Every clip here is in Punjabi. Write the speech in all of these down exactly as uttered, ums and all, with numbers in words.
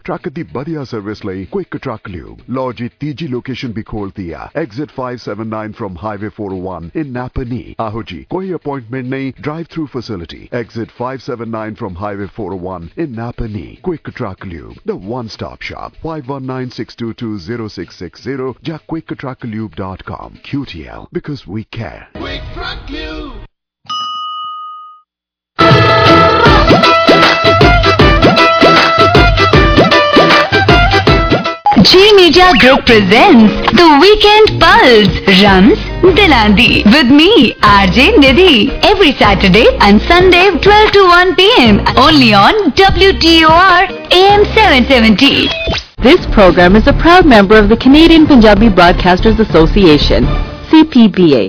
ट्रक दी बढ़िया सर्विस लई क्विक ट्रक ल्यूब लो जी तीजी लोकेशन भी खोलती है exit five seven nine from highway four O one in Napanee. आहो जी कोई अपॉइंटमेंट नहीं, drive through facility exit five seven nine from highway four O one in Napanee. Quick truck lube the one stop shop five one nine six two two zero six six zero या quick truck lube dot com. Q T L because we care. Quick Truck Lube. G Media Group presents The Weekend Pulse, Rams Dilandi with me, R J Nidhi, every Saturday and Sunday twelve to one p m only on W T O R A M seven seventy. This program is a proud member of the Canadian Punjabi Broadcasters Association, C P B A.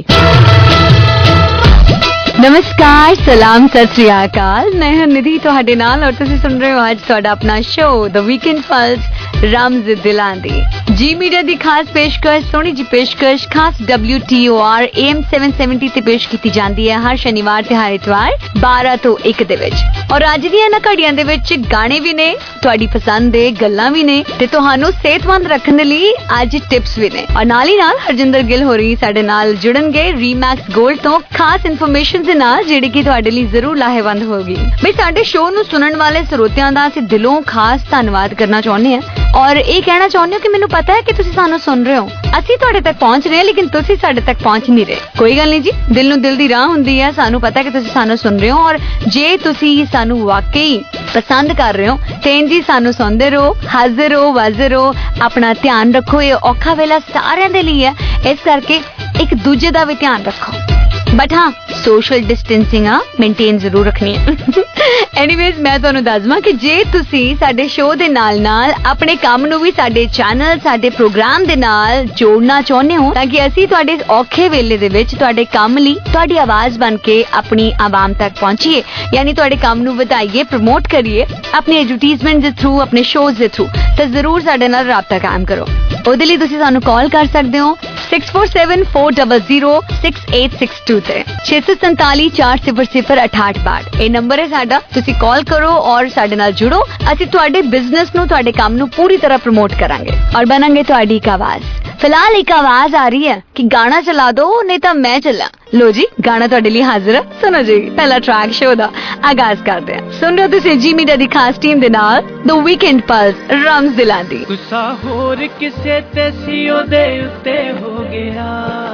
नमस्कार, सलाम, सत श्री अकाल। मैं हूं निधि ਤੁਹਾਡੇ ਨਾਲ और ਤੁਸੀਂ सुन रहे हो आज ਤੁਹਾਡਾ अपना शो द वीकेंड पल्स रम्ज दिलांदी। जी मीडिया ਦੀ ਖਾਸ ਪੇਸ਼ਕਸ਼, ਸੋਹਣੀ ਜੀ ਪੇਸ਼ਕਸ਼ ਖਾਸ W T O R A M seven seventy ਤੇ ਪੇਸ਼ ਕੀਤੀ ਜਾਂਦੀ ਹੈ ਹਰ ਸ਼ਨੀਵਾਰ ਤੇ ਹਰ ਇਤਵਾਰ ਬਾਰਾਂ ਤੋਂ ਇੱਕ ਦੇ ਵਿੱਚ। ਔਰ ਅੱਜ ਦੀਆਂ ਇਹਨਾਂ ਘੜੀਆਂ ਦੇ ਵਿੱਚ ਗਾਣੇ ਵੀ ਨੇ, ਤੁਹਾਡੀ ਪਸੰਦ ਦੇ ਗੱਲਾਂ ਵੀ ਨੇ ਤੇ ਤੁਹਾਨੂੰ ਸਿਹਤਮੰਦ ਰੱਖਣ ਦੇ ਲਈ ਅੱਜ ਟਿਪਸ ਵੀ ਨੇ। ਔਰ ਨਾਲ ਹੀ ਨਾਲ ਹਰਜਿੰਦਰ ਗਿੱਲ ਹੋਰੀ ਸਾਡੇ ਨਾਲ ਜੁੜਨਗੇ ਰੀਮੈਕਸ ਗੋਲਡ ਤੋਂ ਖਾਸ ਇਨਫੋਰਮੇਸ਼ਨ ਦੇ ਨਾਲ ਜਿਹੜੀ ਕਿ ਤੁਹਾਡੇ ਲਈ ਜ਼ਰੂਰ ਲਾਹੇਵੰਦ ਹੋਗੀ। ਬਈ ਸਾਡੇ ਸ਼ੋਅ ਨੂੰ ਸੁਣਨ ਵਾਲੇ ਸਰੋਤਿਆਂ ਦਾ ਅਸੀਂ ਦਿਲੋਂ ਖਾਸ ਧੰਨਵਾਦ ਕਰਨਾ ਚਾਹੁੰਦੇ ਹਾਂ ਔਰ ਇਹ ਕਹਿਣਾ ਚਾਹੁੰਦੇ ਹਾਂ ਕਿ ਮੈਨੂੰ ਪਤਾ ਹੈ ਕਿ ਤੁਸੀਂ ਸਾਨੂੰ ਸੁਣ ਰਹੇ ਹੋ, ਅਸੀਂ ਤੁਹਾਡੇ ਤੱਕ ਪਹੁੰਚ ਰਹੇ ਹਾਂ ਲੇਕਿਨ ਤੁਸੀਂ ਸਾਡੇ ਤੱਕ ਪਹੁੰਚ ਨਹੀਂ ਰਹੇ। ਕੋਈ ਗੱਲ ਨਹੀਂ ਜੀ, ਦਿਲ ਨੂੰ ਦਿਲ ਦੀ ਰਾਹ ਹੁੰਦੀ ਹੈ, ਸਾਨੂੰ ਪਤਾ ਕਿ ਤੁਸੀਂ ਸਾਨੂੰ ਸੁਣ ਰਹੇ ਹੋ ਔਰ ਜੇ ਤੁਸੀਂ ਸਾਨੂੰ ਵਾਕਈ ਪਸੰਦ ਕਰ ਰਹੇ ਹੋ ਤੇ ਜੀ ਸਾਨੂੰ ਸੁਣਦੇ ਰਹੋ, ਹਾਜ਼ਰ ਰਹੋ, ਵਾਜ਼ਰ ਰਹੋ, ਆਪਣਾ ਧਿਆਨ ਰੱਖੋ। ਇਹ ਔਖਾ ਵੇਲਾ ਸਾਰਿਆਂ ਦੇ ਲਈ ਹੈ, ਇਸ ਕਰਕੇ ਇੱਕ ਦੂਜੇ ਦਾ ਵੀ ਧਿਆਨ ਰੱਖੋ, ਬਟ ਹਾਂ ਸੋਸ਼ਲ ਡਿਸਟੈਂਸਿੰਗ ਆ ਮੇਨਟੇਨ ਜ਼ਰੂਰ ਰੱਖਣੀ ਹੈ। ਐਨੀਵੇਜ਼ ਮੈਂ ਤੁਹਾਨੂੰ ਦੱਸਵਾਂ ਕਿ ਜੇ ਤੁਸੀਂ ਸਾਡੇ ਸ਼ੋਅ ਦੇ ਨਾਲ ਨਾਲ ਆਪਣੇ ਕੰਮ ਨੂੰ ਵੀ ਸਾਡੇ ਚੈਨਲ, ਸਾਡੇ ਪ੍ਰੋਗਰਾਮ ਦੇ ਨਾਲ ਜੋੜਨਾ ਚਾਹੁੰਦੇ ਹੋ ਤਾਂ ਕਿ ਅਸੀਂ ਤੁਹਾਡੇ ਔਖੇ ਵੇਲੇ ਦੇ ਵਿੱਚ ਤੁਹਾਡੇ ਕੰਮ ਲਈ ਤੁਹਾਡੀ ਆਵਾਜ਼ ਬਣ ਕੇ ਆਪਣੀ ਆਵਾਮ ਤੱਕ ਪਹੁੰਚੀਏ, ਯਾਨੀ ਤੁਹਾਡੇ ਕੰਮ ਨੂੰ ਵਧਾਈਏ, ਪ੍ਰਮੋਟ ਕਰੀਏ ਆਪਣੀ ਐਡਵਰਟਾਈਜ਼ਮੈਂਟ ਦੇ ਥਰੂ, ਆਪਣੇ ਸ਼ੋਅਜ਼ ਦੇ ਥਰੂ, ਤਾਂ ਜ਼ਰੂਰ ਸਾਡੇ ਨਾਲ ਰਾਬਤਾ ਕਾਇਮ ਕਰੋ। ਉਹਦੇ ਲਈ ਤੁਸੀਂ ਸਾਨੂੰ ਕਾਲ ਕਰ ਸਕਦੇ ਹੋ six four seven four zero zero six eight six two ਤੇ ਛੇ ਸੌ ਸੰਤਾਲੀ ਚਾਰ ਸਿਫਰ ਸਿਫਰ ਅਠਾਹਠ ਬਾਹਠ ਇਹ ਨੰਬਰ ਹੈ ਸਾਡਾ। ਤੁਸੀਂ ਕਾਲ ਕਰੋ ਔਰ ਸਾਡੇ ਨਾਲ ਜੁੜੋ। ਅਸੀਂ ਤੁਹਾਡੇ ਬਿਜ਼ਨਸ ਨੂੰ, ਤੁਹਾਡੇ ਕੰਮ ਨੂੰ ਪੂਰੀ ਤਰ੍ਹਾਂ ਪ੍ਰਮੋਟ ਕਰਾਂਗੇ ਔਰ ਬਣਾਂਗੇ ਤੁਹਾਡੀ ਇੱਕ ਆਵਾਜ਼। ਫਿਲਹਾਲ ਇੱਕ ਆਵਾਜ਼ ਆ ਰਹੀ ਹੈ ਕਿ ਗਾਣਾ ਚਲਾ ਦੋ ਨਹੀਂ ਤਾਂ ਮੈਂ ਚੱਲਾਂ। ਲੋ ਜੀ ਗਾਣਾ ਤੁਹਾਡੇ ਲਈ ਹਾਜ਼ਰ ਹੈ, ਸੁਣੋ ਜੀ। ਪਹਿਲਾ ਟਰੈਕ ਸ਼ੋਅ ਦਾ ਆਗਾਜ਼ ਕਰਦੇ ਹਾਂ। ਸੁਣ ਰਹੇ ਹੋ ਤੁਸੀਂ ਜੀ ਮੀਡੀਆ ਦੀ ਖਾਸ ਟੀਮ ਦੇ ਨਾਲ ਦ ਵੀਕਐਂਡ ਪਲਸ ਰਮਜ਼ ਦਿਲਾਂਦੀ। ਗੁੱਸਾ ਹੋਰ ਕਿਸੇ ਤੇ ਸੀ ਉਹਦੇ ਉੱਤੇ ਹੋ ਗਿਆ,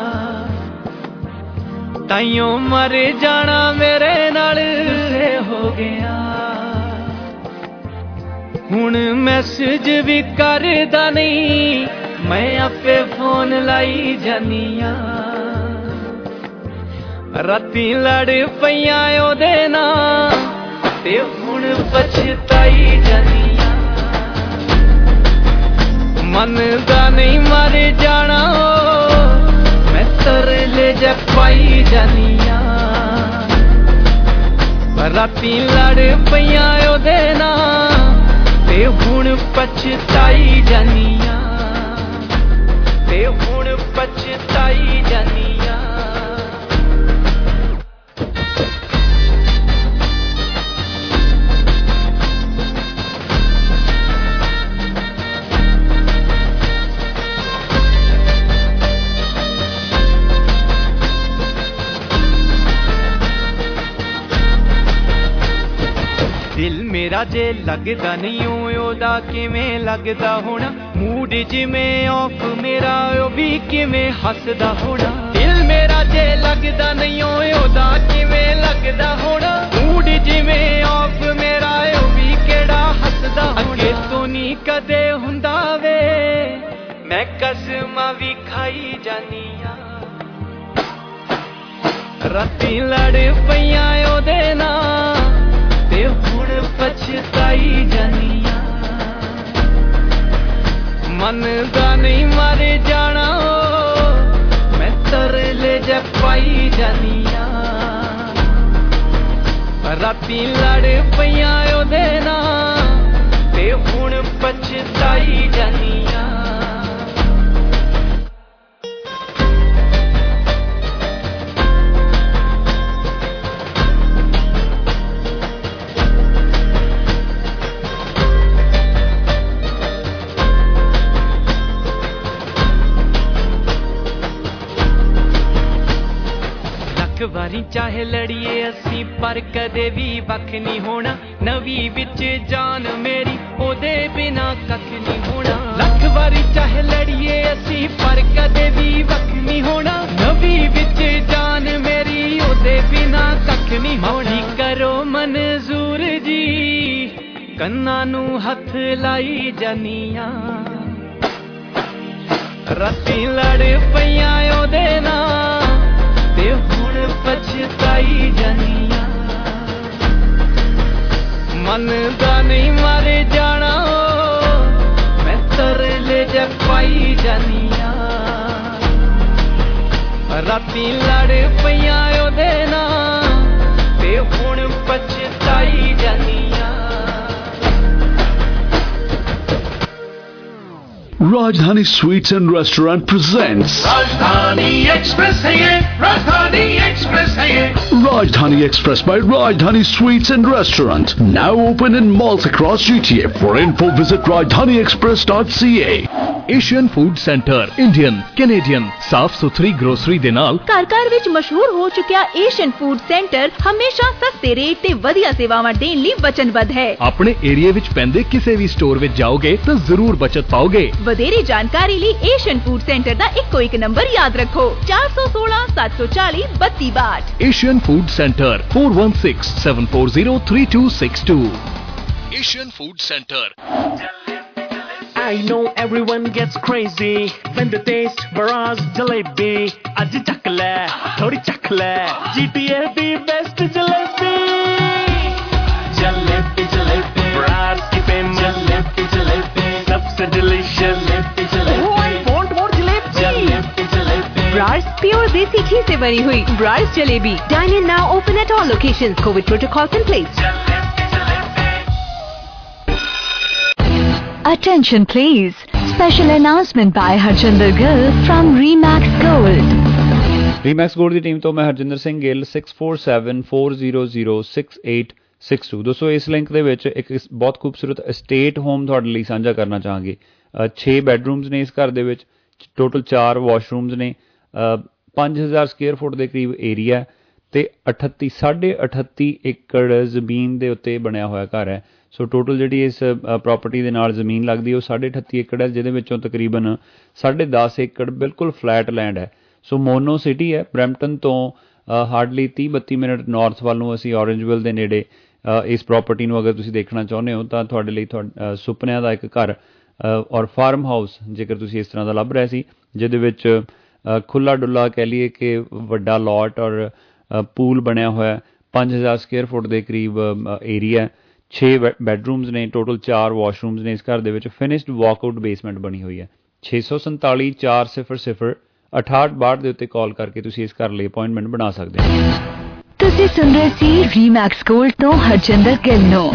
ਤਾਈਓ ਮਰ ਜਾਣਾ ਮੇਰੇ ਨਾਲ ਹੋ ਗਿਆ। ਹੁਣ ਮੈਸੇਜ ਵੀ ਕਰਦਾ ਨਹੀਂ, ਮੈਂ ਆਪੇ ਫੋਨ ਲਾਈ ਜਾਨੀ ਆ। ਰਾਤੀ ਲੜ ਪਈਆਂ ਉਹਦੇ ਨਾਲ ਤੇ ਹੁਣ ਪਛਤਾਈ ਜਾਨੀ ਆ। ਮੰਨਦਾ ਨਹੀਂ ਮਰ ਜਾਣਾ ਮੈਂ ਤਰਲੇ ਜਿਹਾ ਪਾਈ ਜਾਨੀ ਆ। ਰਾਤੀ ਲੜ ਪਈਆਂ ਉਹਦੇ ਨਾਲ ਤੇ ਹੁਣ ਪਛਤਾਈ ਜਾਨੀ ਆ, ਤੇ ਹੁਣ ਪਛਤਾਈ ਜਾਨੀ ਆ। ਦਿਲ ਮੇਰਾ ਜੇ ਲੱਗਦਾ ਨਹੀਂ ਉਹਦਾ ਕਿਵੇਂ ਲੱਗਦਾ ਹੋਣਾ। ਮੂਡ ਜਿਵੇਂ ਆਫ ਮੇਰਾ ਉਹ ਵੀ ਕਿਵੇਂ ਹੱਸਦਾ ਹੋਣਾ। ਦਿਲ ਮੇਰਾ ਜੇ ਲੱਗਦਾ ਨਹੀਂ ਉਹਦਾ ਕਿਵੇਂ ਲੱਗਦਾ ਹੋਣਾ। ਮੂਡ ਜਿਵੇਂ ਆਫ ਮੇਰਾ ਉਹ ਵੀ ਕਿਹੜਾ ਹੱਸਦਾ ਹੋਣਾ। ਅੱਗੇ ਤੋਂ ਨਹੀਂ ਕਦੇ ਹੁੰਦਾ ਵੇ, ਮੈਂ ਕਸਮਾਂ ਵੀ ਖਾਈ ਜਾਨੀ ਆ। ਰਾਤੀ ਲੜ ਪਈਆਂ ਉਹਦੇ ਨਾਲ ਤੇ ਹੁਣ ਪਛਤਾਈ ਜਾਨੀ ਆ। ਮੰਨਦਾ ਨਹੀਂ ਮਰ ਜਾਣਾ ਮੈਂ ਤਰਲੇ ਜਿਹਾ ਪਾਈ ਜਾਨੀ ਆ। ਰਾਤੀ ਲੜ ਪਈਆਂ ਉਹਦੇ ਨਾਲ ਤੇ ਹੁਣ ਪਛਤਾਈ ਜਾਨੀ ਆ। ਵਾਰੀ ਚਾਹੇ ਲੜੀਏ ਅਸੀਂ ਪਰ ਕਦੇ ਵੀ ਵੱਖ ਨਹੀਂ ਹੋਣਾ ਨਵੀਂ ਵਿੱਚ ਜਾਨ ਮੇਰੀ ਉਹਦੇ ਬਿਨਾ ਕੱਖ ਨਹੀਂ ਹੋਣਾ ਲੱਖ ਵਾਰੀ ਚਾਹੇ ਲੜੀਏ ਅਸੀਂ ਪਰ ਕਦੇ ਵੀ ਵੱਖ ਨਹੀਂ ਹੋਣਾ ਨਵੀਂ ਵਿੱਚ ਜਾਨ ਮੇਰੀ ਉਹਦੇ ਬਿਨਾ ਕੱਖ ਨਹੀਂ ਹੋਣਾ ਮਾਫੀ ਕਰੋ ਮਨਜ਼ੂਰ ਜੀ ਕੰਨਾਂ ਨੂੰ ਹੱਥ ਲਾਈ ਜਾਨੀਆਂ ਰਾਤੀ ਲੜ ਪਈਆਂ ਉਹਦੇ ਨਾਲ ਤੇ ਹੁਣ ਪਛਤਾਈ ਜਾਨੀਆਂ ਮਨ ਦਾ ਨਹੀਂ ਮਾਰੇ ਜਾਣਾ ਮੈਂ ਤਰਲੇ ਜ ਪਾਈ ਜਾਨੀਆਂ ਰਾਤੀ ਲੜ ਪਈਆਂ ਉਹਦੇ ਨਾਲ ਤੇ ਹੁਣ ਪਛਤਾਈ ਜਾਨੀਆਂ Rajdhani Sweets and Restaurant presents Rajdhani Express hai ye, Rajdhani Express hai ye. Rajdhani Express by Rajdhani Sweets and Restaurant, now open in malls across G T A. For info visit rajdhani express dot c a. Asian Food Center, Indian, Canadian, ਸਾਫ ਸੁਥਰੀ ਗਰੋਸਰੀ ਦੇ ਨਾਲ ਘਰ ਘਰ ਵਿੱਚ ਮਸ਼ਹੂਰ ਹੋ ਚੁੱਕਿਆ ਏਸ਼ੀਅਨ ਫੂਡ ਸੈਂਟਰ ਹਮੇਸ਼ਾ ਸਸਤੇ ਰੇਟ ਤੇ ਵਧੀਆ ਸੇਵਾਵਾਂ ਦੇਣ ਲਈ ਵਚਨਬੱਧ ਹੈ। ਆਪਣੇ ਏਰੀਆ ਵਿੱਚ ਪੈਂਦੇ ਕਿਸੇ ਵੀ ਸਟੋਰ ਵਿੱਚ ਜਾਓਗੇ ਤਾਂ ਜ਼ਰੂਰ ਬਚਤ ਪਾਓਗੇ। ਵਧੇਰੇ ਜਾਣਕਾਰੀ ਲਈ ਏਸ਼ੀਅਨ ਫੂਡ ਸੈਂਟਰ ਦਾ ਇੱਕੋ ਇੱਕ ਨੰਬਰ ਯਾਦ ਰੱਖੋ ਚਾਰ ਇੱਕ ਛੇ ਸੱਤ ਚਾਰ ਚਾਰ ਬੱਤੀ ਬਾਹਠ। Asian Food Center four one six seven four zero three two six two. Asian Food Center. I know everyone gets crazy when they taste Baraz Jalebi. Aj chak le, thodi chak le, G T A the best jalebi. Jalebi, jalebi, Baraz ki famous jalebi, jalebi, sabse delicious jalebi, jalebi. Oh, I want more jalebi. Jalebi, jalebi. Brars pure desi ghee se bani hui Brars jalebi. Dine in now, open at all locations. COVID protocols in place. Attention please. Special announcement by Harjinder Gill from Remax Gold. Remax Gold ਦੀ ਟੀਮ ਤੋਂ ਮੈਂ Harjinder Singh Gill six four seven four zero zero six eight six two। ਦੋਸਤੋ ਇਸ ਲਿੰਕ ਦੇ ਵਿੱਚ ਇੱਕ ਬਹੁਤ ਖੂਬਸੂਰਤ estate home ਤੁਹਾਡੇ ਲਈ ਸਾਂਝਾ ਕਰਨਾ ਚਾਹਾਂਗੇ। ਛੇ ਬੈਡਰੂਮਸ ਨੇ ਇਸ ਘਰ ਦੇ ਵਿੱਚ, ਟੋਟਲ ਚਾਰ ਵਾਸ਼ਰੂਮਸ ਨੇ, ਪੰਜ ਹਜ਼ਾਰ ਸਕੁਅਰ ਫੁੱਟ ਦੇ ਕਰੀਬ ਏਰੀਆ ਤੇ ਅਠੱਤੀ ਸਾਢੇ ਅਠੱਤੀ ਏਕੜ ਜ਼ਮੀਨ ਦੇ ਉੱਤੇ ਬਣਿਆ ਹੋਇਆ ਘਰ ਹੈ। ਸੋ ਟੋਟਲ ਜਿਹੜੀ ਇਸ ਪ੍ਰੋਪਰਟੀ ਦੇ ਨਾਲ ਜ਼ਮੀਨ ਲੱਗਦੀ ਉਹ ਸਾਢੇ ਅਠੱਤੀ ਏਕੜ ਹੈ, ਜਿਹਦੇ ਵਿੱਚੋਂ ਤਕਰੀਬਨ ਸਾਢੇ ਦਸ ਏਕੜ ਬਿਲਕੁਲ ਫਲੈਟ ਲੈਂਡ ਹੈ। ਸੋ ਮੋਨੋ ਸਿਟੀ ਹੈ। ਬਰੈਂਪਟਨ ਤੋਂ ਹਾਰਡਲੀ ਤੀਹ ਬੱਤੀ ਮਿੰਟ ਨਾਰਥ ਵੱਲ ਨੂੰ ਅਸੀਂ ਔਰੇਂਜਵਿਲ ਦੇ ਨੇੜੇ ਇਸ ਪ੍ਰੋਪਰਟੀ ਨੂੰ ਅਗਰ ਤੁਸੀਂ ਦੇਖਣਾ ਚਾਹੁੰਦੇ ਹੋ ਤਾਂ ਤੁਹਾਡੇ ਲਈ ਤੁਹਾਡਾ ਸੁਪਨਿਆਂ ਦਾ ਇੱਕ ਘਰ ਔਰ ਫਾਰਮ ਹਾਊਸ ਜੇਕਰ ਤੁਸੀਂ ਇਸ ਤਰ੍ਹਾਂ ਦਾ ਲੱਭ ਰਹੇ ਸੀ, ਜਿਹਦੇ ਵਿੱਚ ਖੁੱਲ੍ਹਾ ਡੁੱਲਾ ਕਹਿ ਲਈਏ ਕਿ ਵੱਡਾ ਲੋਟ ਔਰ ਪੂਲ ਬਣਿਆ ਹੋਇਆ, ਪੰਜ ਹਜ਼ਾਰ ਸਕੁਅਰ ਫੁੱਟ ਦੇ ਕਰੀਬ ਏਰੀਆ, ਛੇ ਬੈਡਰੂਮਸ ਨੇ, ਟੋਟਲ ਚਾਰ ਵਾਸ਼ਰੂਮਸ ਨੇ ਇਸ ਘਰ ਦੇ ਵਿੱਚ, ਫਿਨਿਸ਼ਡ ਵਾਕਆਊਟ ਬੇਸਮੈਂਟ ਬਣੀ ਹੋਈ ਹੈ। ਛੇ ਸੌ ਸੰਤਾਲੀ ਚਾਰ ਸਿਫਰ ਸਿਫਰ ਅਠਾਹਠ ਬਾਹਠ ਦੇ ਉੱਤੇ ਕਾਲ ਕਰਕੇ ਤੁਸੀਂ ਇਸ ਘਰ ਲਈ ਅਪਾਇੰਟਮੈਂਟ ਬਣਾ ਸਕਦੇ ਹੋ। ਤੁਸੀਂ ਸੁਣ ਰਹੇ ਸੀ ਰੀਮੈਕਸ ਗੋਲਡ ਤੋਂ ਹਰਜਿੰਦਰ ਗਿੱਲ ਨੂੰ।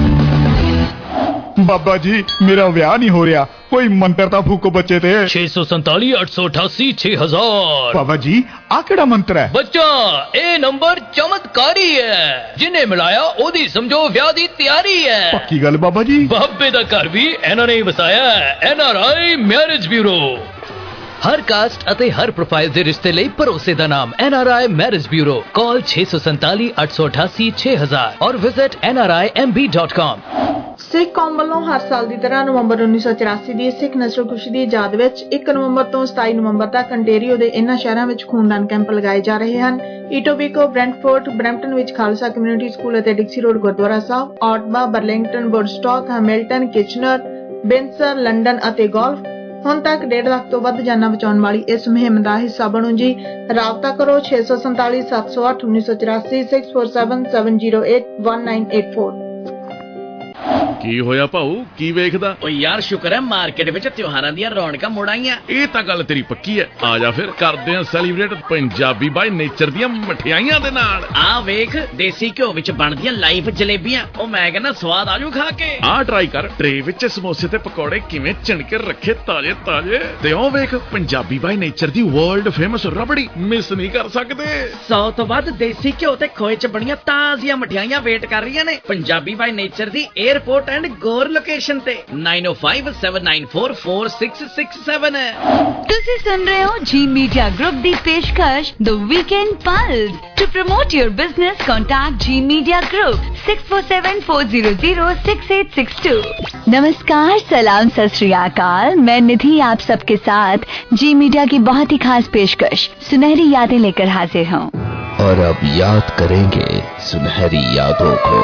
ਬਾਬਾ ਜੀ ਮੇਰਾ ਵਿਆਹ ਨਹੀਂ ਹੋ ਰਿਹਾ, ਕੋਈ ਮੰਤਰ ਤਾਂ ਫੂਕੋ ਬੱਚੇ ਤੇ। ਛੇ ਸੌ ਸੰਤਾਲੀ ਅੱਠ ਸੌ ਅਠਾਸੀ ਛੇ ਹਜ਼ਾਰ। ਬਾਬਾ ਜੀ ਆ ਕਿਹੜਾ ਮੰਤਰ ਹੈ? ਬੱਚਾ ਇਹ ਨੰਬਰ ਚਮਤਕਾਰੀ ਹੈ, ਜਿਹਨੇ ਮਿਲਾਇਆ ਉਹਦੀ ਸਮਝੋ ਵਿਆਹ ਦੀ ਤਿਆਰੀ ਹੈ। ਪੱਕੀ ਗੱਲ ਬਾਬਾ ਜੀ? ਬਾਬੇ ਦਾ ਘਰ ਵੀ ਇਹਨਾਂ ਨੇ ਵਸਾਇਆ ਹੈ, N R I marriage bureau. ਹਰ ਕਾਸਟ ਅਤੇ ਹਰ ਪ੍ਰੋਫਾਈਲ ਦੇ ਰਿਸ਼ਤੇ ਲਈ ਭਰੋਸੇ ਦਾ ਨਾਮ N R I marriage bureau. Call ਛੇ ਸੌ ਸੰਤਾਲੀ ਅੱਠ ਸੌ ਅਠਾਸੀ ਛੇ ਹਜ਼ਾਰ ਔਰ visit N R I M B dot com. Sikh ਕੌਮ ਵੱਲੋਂ ਹਰ ਸਾਲ ਦੀ ਤਰ੍ਹਾਂ ਨਵੰਬਰ ਉੱਨੀ ਸੌ ਚੁਰਾਸੀ ਦੀ ਸਿੱਖ ਨਸਲ ਖੁਸ਼ੀ ਦੀ ਯਾਦ ਵਿੱਚ ਇੱਕ ਨਵੰਬਰ ਤੋਂ ਸਤਾਈ ਨਵੰਬਰ ਤੱਕ ਅੰਟੇਰੀਓ ਦੇ ਇਹਨਾਂ ਸ਼ਹਿਰਾਂ ਵਿੱਚ ਖੂਨਦਾਨ ਕੈਂਪ ਲਗਾਏ ਜਾ ਰਹੇ ਹਨ। ਈਟੋਬੀਕੋ, ਬ੍ਰੈਂਟਫੋਰਡ, ਬਰੈਂਪਟਨ ਵਿੱਚ ਖਾਲਸਾ ਕਮਿਊਨਿਟੀ ਸਕੂਲ ਅਤੇ Dixie road Gurdwara Sahib, Ottawa, Burlington, Woodstock, Hamilton, Kitchener, Windsor, London ਅਤੇ ਗੋਲਫ। ਹੁਣ ਤੱਕ ਡੇਢ ਲੱਖ ਤੋਂ ਵੱਧ ਜਾਨਾਂ ਬਚਾਉਣ ਵਾਲੀ ਇਸ ਮੁਹਿੰਮ ਦਾ ਹਿੱਸਾ ਬਣੋ ਜੀ। ਰਾਬਤਾ ਕਰੋ ਛੇ ਸੌ ਸੰਤਾਲੀ ਸੱਤ ਸੌ ਅੱਠ ਉੱਨੀ ਸੌ ਚੁਰਾਸੀ six four seven seven zero eight one nine eight four. ਕੀ ਹੋਇਆ ਭਾਊ, ਕੀ ਵੇਖਦਾ? ਓ ਯਾਰ ਸ਼ੁਕਰ ਹੈ ਮਾਰਕੀਟ ਵਿੱਚ ਤਿਉਹਾਰਾਂ ਦੀਆਂ ਰੌਣਕਾਂ ਮੁੜ ਆਈਆਂ। ਇਹ ਤਾਂ ਗੱਲ ਤੇਰੀ ਪੱਕੀ ਹੈ। ਆ ਜਾ ਫਿਰ ਕਰਦੇ ਆ ਸੈਲੀਬ੍ਰੇਟ ਪੰਜਾਬੀ ਬਾਈ ਨੇਚਰ ਦੀਆਂ ਮਠਿਆਈਆਂ ਦੇ ਨਾਲ। ਆ ਵੇਖ ਦੇਸੀ ਘਿਓ ਵਿੱਚ ਬਣਦੀਆਂ ਲਾਈਵ ਜਲੇਬੀਆਂ, ਉਹ ਮੈਂ ਕਹਿੰਦਾ ਸਵਾਦ ਆਜੂ ਖਾ ਕੇ। ਆ ਟਰਾਈ ਕਰ, ਟਰੇ ਵਿੱਚ ਸਮੋਸੇ ਤੇ ਪਕੌੜੇ ਕਿਵੇਂ ਚਿਣਕੇ ਰੱਖੇ ਤਾਜ਼ੇ ਤਾਜ਼ੇ। ਤੇ ਉਹ ਵੇਖ ਪੰਜਾਬੀ ਬਾਈ ਨੇਚਰ ਦੀ ਵਰਲਡ ਫੇਮਸ ਰਬੜੀ, ਮਿਸ ਨਹੀਂ ਕਰ ਸਕਦੇ। ਸੌ ਤੋਂ ਵੱਧ ਦੇਸੀ ਘਿਓ ਤੇ ਖੋਏ ਚ ਬਣੀਆਂ ਤਾਜ਼ੀਆਂ ਮਠਿਆਈਆਂ ਵੇਟ ਕਰ ਰਹੀਆਂ ਨੇ ਪੰਜਾਬੀ ਬਾਈ ਨੇਚਰ ਦੀ ਏਅਰਪੋਰਟ एंड गोर लोकेशन ते nine O five seven nine four four six six seven. तुसी सुन रहे हो जी मीडिया ग्रुप दी पेशकश the weekend pulse. To promote your business contact G media group six four seven four zero zero six eight six two. नमस्कार, सलाम, सत श्री अकाल। मैं निधि आप सबके साथ जी मीडिया की बहुत ही खास पेशकश सुनहरी यादें लेकर हाजिर हूँ। और अब याद करेंगे सुनहरी यादों को।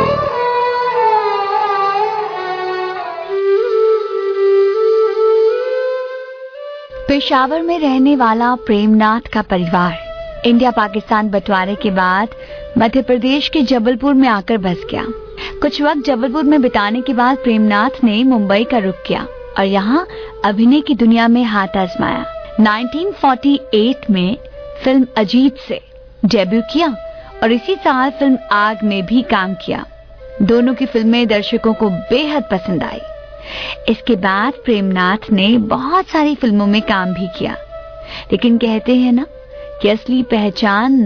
पेशावर में रहने वाला प्रेमनाथ का परिवार इंडिया पाकिस्तान बंटवारे के बाद मध्य प्रदेश के जबलपुर में आकर बस गया। कुछ वक्त जबलपुर में बिताने के बाद प्रेमनाथ ने मुंबई का रुख किया और यहाँ अभिनय की दुनिया में हाथ आजमाया। नाइनटीन फोर्टी एट में फिल्म अजीत से डेब्यू किया और इसी साल फिल्म आग में भी काम किया। दोनों की फिल्में दर्शकों को बेहद पसंद आई। इसके बाद प्रेमनाथ ने बहुत सारी फिल्मों में काम भी किया, लेकिन कहते हैं ना कि असली पहचान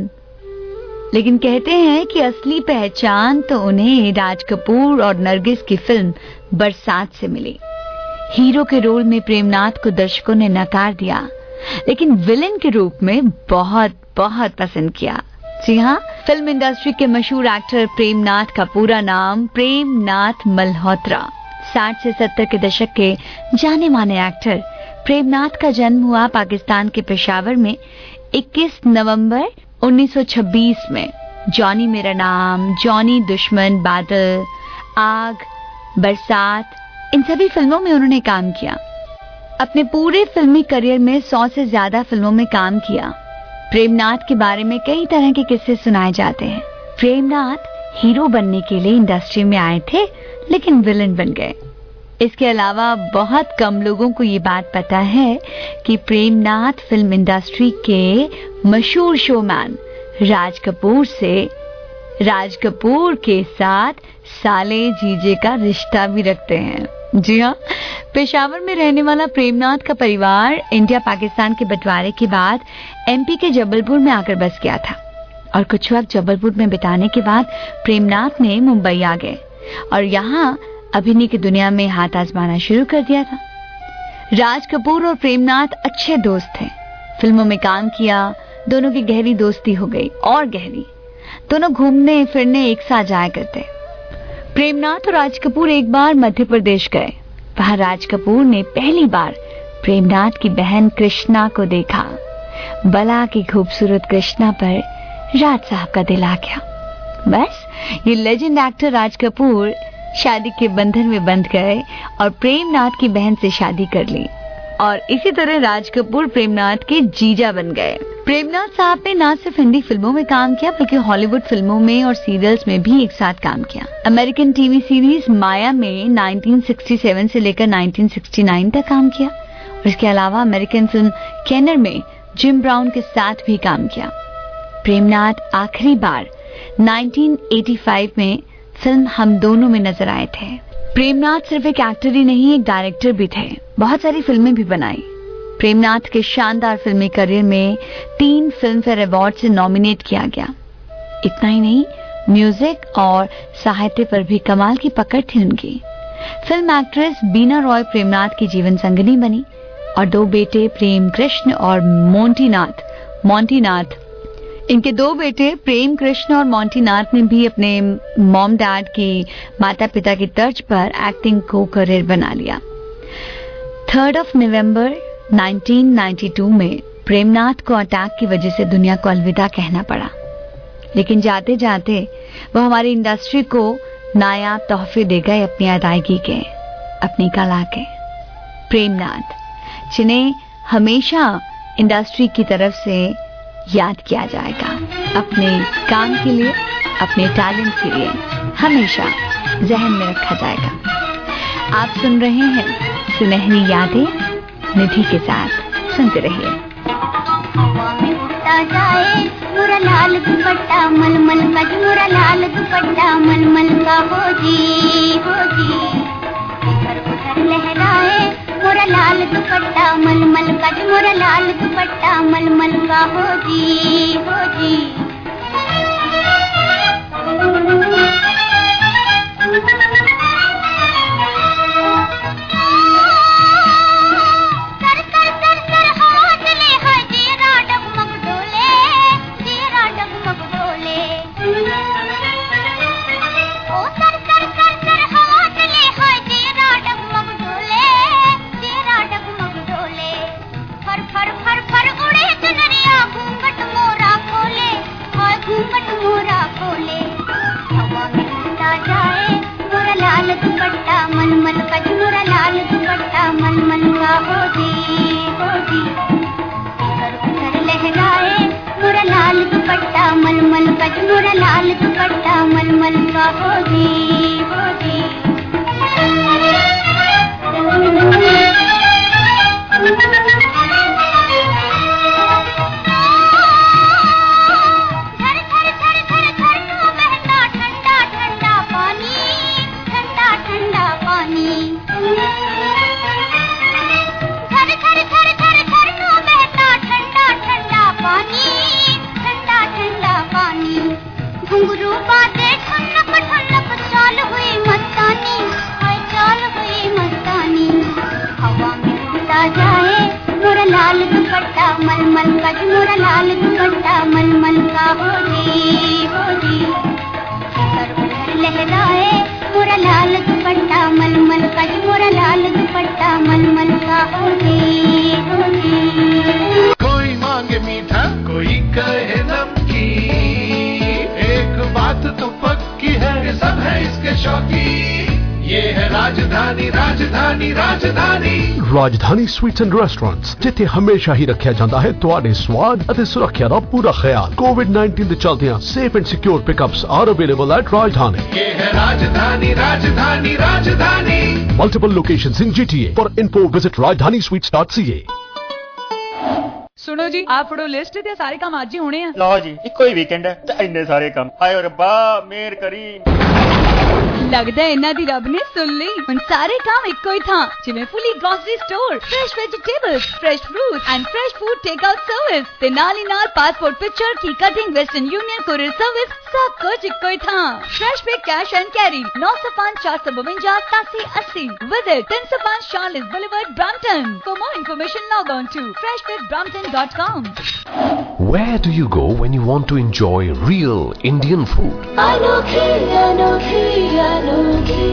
लेकिन कहते हैं कि असली पहचान तो उन्हें राज कपूर और नरगिस की फिल्म बरसात से मिली। हीरो के रोल में प्रेमनाथ को दर्शकों ने नकार दिया, लेकिन विलेन के रूप में बहुत बहुत पसंद किया। जी हाँ, फिल्म इंडस्ट्री के मशहूर एक्टर प्रेमनाथ का पूरा नाम प्रेमनाथ मल्होत्रा। साठ से सत्तर के दशक के जाने माने एक्टर प्रेमनाथ का जन्म हुआ पाकिस्तान के पेशावर में इक्कीस नवंबर उन्नीस सौ छब्बीस में। जॉनी मेरा नाम, जॉनी दुश्मन, बादल, आग, बरसात, इन सभी फिल्मों में उन्होंने काम किया। अपने पूरे फिल्मी करियर में सौ से ज्यादा फिल्मों में काम किया। प्रेमनाथ के बारे में कई तरह के किस्से सुनाए जाते हैं। प्रेमनाथ हीरो बनने के लिए इंडस्ट्री में आए थे, लेकिन विलन बन गए। इसके अलावा बहुत कम लोगों को ये बात पता है कि प्रेमनाथ फिल्म इंडस्ट्री के मशहूर शोमैन राज कपूर से राज कपूर के साथ साले जीजे का रिश्ता भी रखते हैं। जी हाँ, पेशावर में रहने वाला प्रेमनाथ का परिवार इंडिया पाकिस्तान के बंटवारे के बाद एमपी के जबलपुर में आकर बस गया था और कुछ वक्त जबलपुर में बिताने के बाद प्रेमनाथ ने मुंबई आ गए और यहाँ अभिनय की दुनिया में हाथ आजमाना शुरू कर दिया था। राज कपूर और प्रेमनाथ अच्छे दोस्त थे, फिल्मों में काम किया, दोनों की गहरी दोस्ती हो गई और गहरी। दोनों घूमने फिरने एक साथ जाया करते। प्रेमनाथ और राज कपूर एक बार मध्य प्रदेश गए। वहां राज कपूर ने पहली बार प्रेमनाथ की बहन कृष्णा को देखा। बला की खूबसूरत कृष्णा पर राज साहब का दिल आ गया। बस ये लेजेंड एक्टर राज कपूर शादी के बंधन में बंध गए और प्रेमनाथ की बहन से शादी कर ली और इसी तरह राज कपूर प्रेमनाथ के जीजा बन गए। प्रेमनाथ साहब ने न सिर्फ हिंदी फिल्मों में काम किया बल्कि हॉलीवुड फिल्मों में और सीरियल्स में भी एक साथ काम किया। अमेरिकन टीवी सीरीज माया में नाइनटीन सिक्सटी सेवन से लेकर नाइनटीन सिक्सटी नाइन तक काम किया और इसके अलावा अमेरिकन फिल्म केनर में जिम ब्राउन के साथ भी काम किया। प्रेमनाथ आखिरी बार नाइनटीन एटी फाइव में फिल्म हम दोनों में नजर आए थे। प्रेमनाथ सिर्फ एक एक्टर ही नहीं, एक डायरेक्टर भी थे। बहुत सारी फिल्में भी बनाई। प्रेमनाथ के शानदार फिल्मी करियर में तीन फिल्म फेयर अवार्ड से नॉमिनेट किया गया। इतना ही नहीं, म्यूजिक और साहित्य पर भी कमाल की पकड़ थी उनकी। फिल्म एक्ट्रेस बीना रॉय प्रेमनाथ की जीवन संगिनी बनी और दो बेटे प्रेम कृष्ण और मोंटीनाथ मोंटीनाथ इनके दो बेटे प्रेम कृष्ण और मोंटीनाथ ने भी अपने मॉम डैड की माता पिता की तर्ज पर एक्टिंग को करियर बना लिया। Third of November nineteen ninety two में प्रेमनाथ को अटैक की वजह से दुनिया को अलविदा कहना पड़ा, लेकिन जाते जाते वो हमारी इंडस्ट्री को नायाब तोहफे दे गए अपनी अदायगी के, अपनी कला के। प्रेमनाथ, जिन्हें हमेशा इंडस्ट्री की तरफ से याद किया जाएगा अपने काम के लिए, अपने टैलेंट के लिए, हमेशा जहन में रखा जाएगा। आप सुन रहे हैं सुनहरी यादें निधि के साथ, सुनते रहिए। जाए मुरा लाल दुपट्टा मलमल का, मुरा लाल दुपट्टा मलमल का हो जी हो जी, इधर उधर लहराए मोरा लाल दुपट्टा मलमल का, मोरा लाल दुपट्टा मलमल का हो जी हो जी। मलमल का हो जी हो जी। घुंघरू बाजे ठुनक ठुनक चाल हुई मस्तानी, हाय चाल हुई मस्तानी। हवा में उड़ता जाए मोरा लाल दुपट्टा मलमल का, मोरा लाल दुपट्टा मलमल का हो जी हो जी। सर उधर लहराए मोरा लाल दुपट्टा मलमल का, मोरा लाल दुपट्टा मलमल का हो जी हो जी। कोई मांगे मीठा कोई कहे नमकीन, बात तो पक्की है सब है इसके शौकीन। ये है राजधानी राजधानी राजधानी राजधानी स्वीट्स एंड रेस्टोरेंट्स, जिथे हमेशा ही रखा जाता है तुहाडे स्वाद ਅਤੇ सुरक्षा का पूरा ख्याल। कोविड नाइनटीन के चलते safe and secure pickups are available at Rajdhani. ये है Rajdhani Rajdhani Rajdhani. Multiple locations in GTA. For info visit Rajdhani sweets dot C A. सुनो जी, आप फड़ो लिस्ट ते सारे काम आज ही होने हैं। लो जी, इको ही वीकेंड है ते इन्ने सारे काम। आयो रब्बा मेहर करी। लगदा है इन्हां दी रब ने सुन ली। हुण सारे काम इक्को ही था, जिवें fully grocery store, fresh vegetables, fresh fruit and fresh food take out service ते नाल ही नाल पासपोर्ट पिक्चर की cutting, Western Union courier service, सब कुछ इक्को ही था। फ्रेश पे कैश एंड कैरी नौ सौ पाँच चार सौ बवंजा सतासी अस्सी। विजिट तीन सौ पाँच Charolais boulevard Brampton. For more information log on to fresh with Brampton dot com. Where do you go when you want to enjoy real Indian food? अनोखी अनोखी अनोखी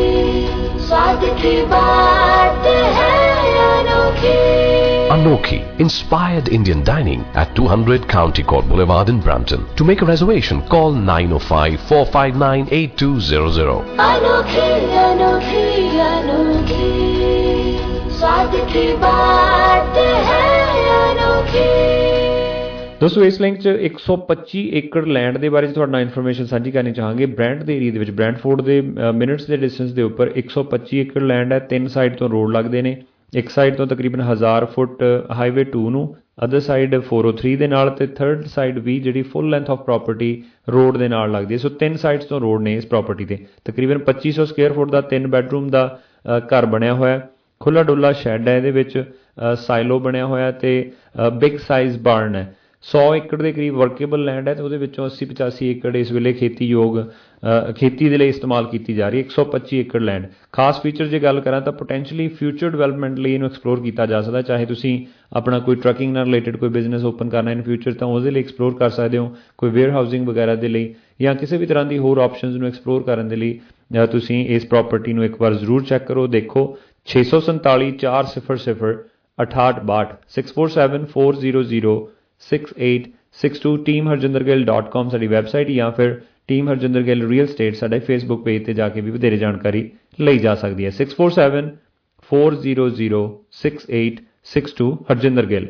स्वाद की बात है अनोखी। Anokhi, inspired Indian dining at two hundred County Court Boulevard in Brampton. To make a reservation, call nine oh five, four five nine, eight two zero zero. अनोखी अनोखी अनोखी स्वाद की बात है अनोखी। दोस्तों इस लिंक च एक सौ पच्ची एकड़ लैंड ਦੇ ਬਾਰੇ ਤੁਹਾਡੇ ਨਾਲ ਇਨਫੋਰਮੇਸ਼ਨ ਸਾਂਝੀ ਕਰਨੀ ਚਾਹਾਂਗੇ। ਬ੍ਰੈਂਟ ਦੇ ਏਰੀਆ ਦੇ ਵਿੱਚ ਬ੍ਰੈਂਟਫੋਰਡ ਦੇ ਮਿੰਟਸ ਦੇ ਡਿਸਟੈਂਸ ਦੇ ਉੱਪਰ ਇੱਕ ਸੌ ਪੱਚੀ ਏਕੜ ਲੈਂਡ ਹੈ। ਤਿੰਨ ਸਾਈਡ ਤੋਂ ਰੋਡ ਲੱਗਦੇ ਨੇ। ਇੱਕ ਸਾਈਡ ਤੋਂ ਤਕਰੀਬਨ ਹਜ਼ਾਰ ਫੁੱਟ ਹਾਈਵੇ ਟੂ ਨੂੰ, ਅਦਰ ਸਾਈਡ ਚਾਰ ਸੌ ਤਿੰਨ ਦੇ ਨਾਲ, ਤੇ ਥਰਡ ਸਾਈਡ ਵੀ ਜਿਹੜੀ full length of property road ਦੇ ਨਾਲ ਲੱਗਦੀ ਹੈ। ਸੋ ਤਿੰਨ ਸਾਈਡਸ ਤੋਂ ਰੋਡ ਨੇ ਇਸ ਪ੍ਰੋਪਰਟੀ ਤੇ। ਤਕਰੀਬਨ ਪੱਚੀ ਸੌ ਸਕੁਅਰ ਫੁੱਟ ਦਾ ਤਿੰਨ ਬੈਡਰੂਮ ਦਾ ਘਰ ਬਣਿਆ ਹੋਇਆ। ਖੁੱਲਾ ਡੁੱਲਾ ਸ਼ੈੱਡ ਹੈ ਇਹਦੇ ਵਿੱਚ, ਸਾਈਲੋ ਬਣਿਆ ਹੋਇਆ ਤੇ ਬਿਗ ਸਾਈਜ਼ ਬਾਰਨ ਹੈ। ਸੌ ਏਕੜ ਦੇ ਕਰੀਬ ਵਰਕੇਬਲ ਲੈਂਡ ਹੈ ਤੇ ਉਹਦੇ ਵਿੱਚੋਂ अस्सी पचासी ਏਕੜ ਇਸ ਵੇਲੇ ਖੇਤੀਯੋਗ ਖੇਤੀ ਦੇ ਲਈ ਇਸਤੇਮਾਲ ਕੀਤੀ ਜਾ ਰਹੀ ਹੈ। ਇੱਕ ਸੌ ਪੱਚੀ ਏਕੜ ਲੈਂਡ। ਖਾਸ ਫੀਚਰ ਜੇ ਗੱਲ ਕਰਾਂ ਤਾਂ ਪੋਟੈਂਸ਼ੀਅਲੀ ਫਿਊਚਰ ਡਿਵੈਲਪਮੈਂਟ ਲਈ ਇਹਨੂੰ ਐਕਸਪਲੋਰ ਕੀਤਾ ਜਾ ਸਕਦਾ। ਚਾਹੇ ਤੁਸੀਂ ਆਪਣਾ ਕੋਈ ਟਰੱਕਿੰਗ ਨਾਲ ਰਿਲੇਟਡ ਕੋਈ ਬਿਜ਼ਨਸ ਓਪਨ ਕਰਨਾ ਇਨ ਫਿਊਚਰ ਤਾਂ ਉਹਦੇ ਲਈ ਐਕਸਪਲੋਰ ਕਰ ਸਕਦੇ ਹੋ। ਕੋਈ ਵੇਅਰ ਹਾਊਸਿੰਗ ਵਗੈਰਾ ਦੇ ਲਈ ਜਾਂ ਕਿਸੇ ਵੀ ਤਰ੍ਹਾਂ ਦੀ ਹੋਰ ਆਪਸ਼ਨਸ ਨੂੰ ਐਕਸਪਲੋਰ ਕਰਨ ਦੇ ਲਈ ਤੁਸੀਂ ਇਸ ਪ੍ਰੋਪਰਟੀ ਨੂੰ ਇੱਕ ਵਾਰ ਜ਼ਰੂਰ ਚੈੱਕ ਕਰੋ, ਦੇਖੋ। ਛੇ ਸੌ ਸੰਤਾਲੀ ਚਾਰ ਸਿਫਰ ਸਿਫਰ ਅਠਾਹਠ ਬਾਹਠ six four seven four zero zero six eight six two team Harjinder Gill dot com साड़ी वैबसाइट या फिर team Harjinder Gill real estate साढ़े फेसबुक पेज पर जाके भी वधेरे जानकारी ली जा सकती है। Six four seven four zero zero six eight six two Harjinder Gill.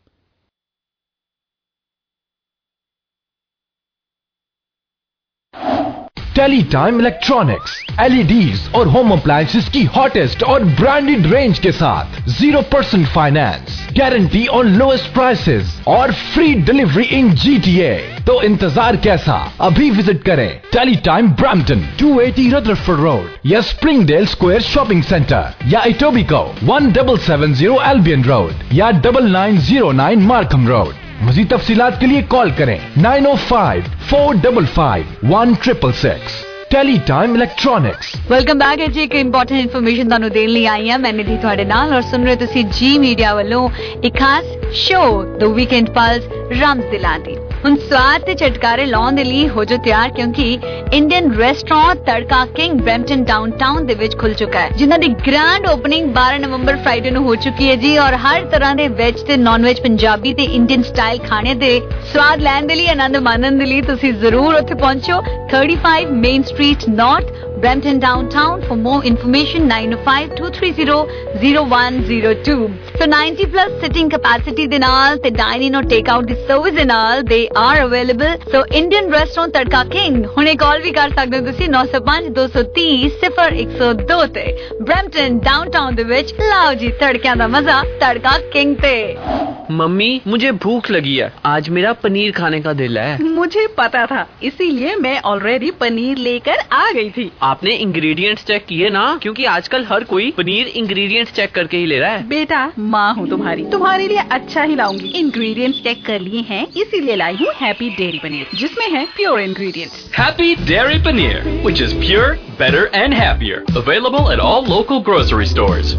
Teletime electronics, LEDs और होम अप्लायंसेस की हॉटेस्ट और ब्रांडेड रेंज के साथ zero percent finance, guarantee on lowest prices और फ्री डिलीवरी इन जीटीए। तो इंतजार कैसा, अभी विजिट करें Teletime Brampton two eighty Rutherford road या स्प्रिंगडेल स्क्वायर शॉपिंग सेंटर या Etobicoke one double seven zero Albion road या double nine zero nine Markham road. मज़ीद तफसीलात के लिए कॉल करें nine O five four double five one triple six. Teletime electronics. Welcome back है जी। एक इंपॉर्टेंट इन्फॉर्मेशन ਤੁਹਾਨੂੰ ਦੇਣ ਲਈ ਆਈ ਹਾਂ ਮੈਂ ਨਿਧੀ ਤੁਹਾਡੇ ਨਾਲ ਔਰ ਸੁਣ ਰਹੇ ਤੁਸੀਂ ਜੀ ਮੀਡੀਆ ਵੱਲੋਂ ਇੱਕ ਖਾਸ ਸ਼ੋ ਦ ਵੀਕਐਂਡ ਪਲਸ ਰਮਜ਼ ਦਿਲਾਂ ਦੀ। ਹੁਣ ਸਵਾਦ ਤੇ ਚਟਕਾਰੇ ਲਾਉਣ ਦੇ ਲਈ ਹੋ ਜੋ ਤਿਆਰ, ਕਿਉਂਕਿ Indian restaurant Tadka King Brampton downtown ਦੇ ਵਿੱਚ ਖੁੱਲ ਚੁੱਕਾ ਹੈ, ਜਿਨ੍ਹਾਂ ਦੀ ਗ੍ਰੈਂਡ ਓਪਨਿੰਗ ਬਾਰਾਂ ਨਵੰਬਰ ਫਰਾਈਡੇ ਨੂੰ ਹੋ ਚੁੱਕੀ ਹੈ ਜੀ। ਔਰ ਹਰ ਤਰ੍ਹਾਂ ਦੇ ਵੈਜ ਤੇ ਨਾਨ ਵੈਜ, ਪੰਜਾਬੀ ਤੇ ਇੰਡੀਅਨ ਸਟਾਈਲ ਖਾਣੇ ਦੇ ਸਵਾਦ ਲੈਣ ਦੇ ਲਈ, ਆਨੰਦ ਮਾਣਨ ਦੇ ਲਈ ਤੁਸੀਂ ਜ਼ਰੂਰ ਉੱਥੇ ਪਹੁੰਚੋ। thirty-five main street north, Brampton downtown. For more information nine oh five two three zero zero one zero two. So ninety plus sitting capacity ਦੇ ਨਾਲ ਤੇ dine in or take out ਦੀ ਸਰਵਿਸ ਦੇ ਨਾਲ they are available. So Indian restaurant Tadka King ਹੁਣੇ ਕਾਲ ਵੀ ਕਰ ਸਕਦੇ ਹੋ ਤੁਸੀਂ nine oh five two three zero zero one zero two ਤੇ ਬ੍ਰੈਂਪਟਨ ਡਾਊਨਟਾਊਨ ਦੇ ਵਿੱਚ ਲਾਓ ਜੀ ਤੜਕਿਆਂ ਦਾ ਮਜ਼ਾ ਤੜਕਾ ਕਿੰਗ ਤੇ। मम्मी मुझे भूख लगी है, आज मेरा पनीर खाने का दिल है। मुझे पता था, इसीलिए मैं ऑलरेडी पनीर लेकर आ गई थी। आपने इंग्रेडिएंट्स चेक किए ना, क्योंकि आजकल हर कोई पनीर इंग्रेडिएंट्स चेक करके ही ले रहा है। बेटा माँ हूँ तुम्हारी, तुम्हारे लिए अच्छा ही लाऊंगी। इंग्रेडिएंट्स चेक कर लिए हैं, इसीलिए लाई हूँ हैप्पी डेयरी पनीर, जिसमें है pure ingredients. Happy Dairy Paneer, which is pure, better and happier. Available at all local grocery stores.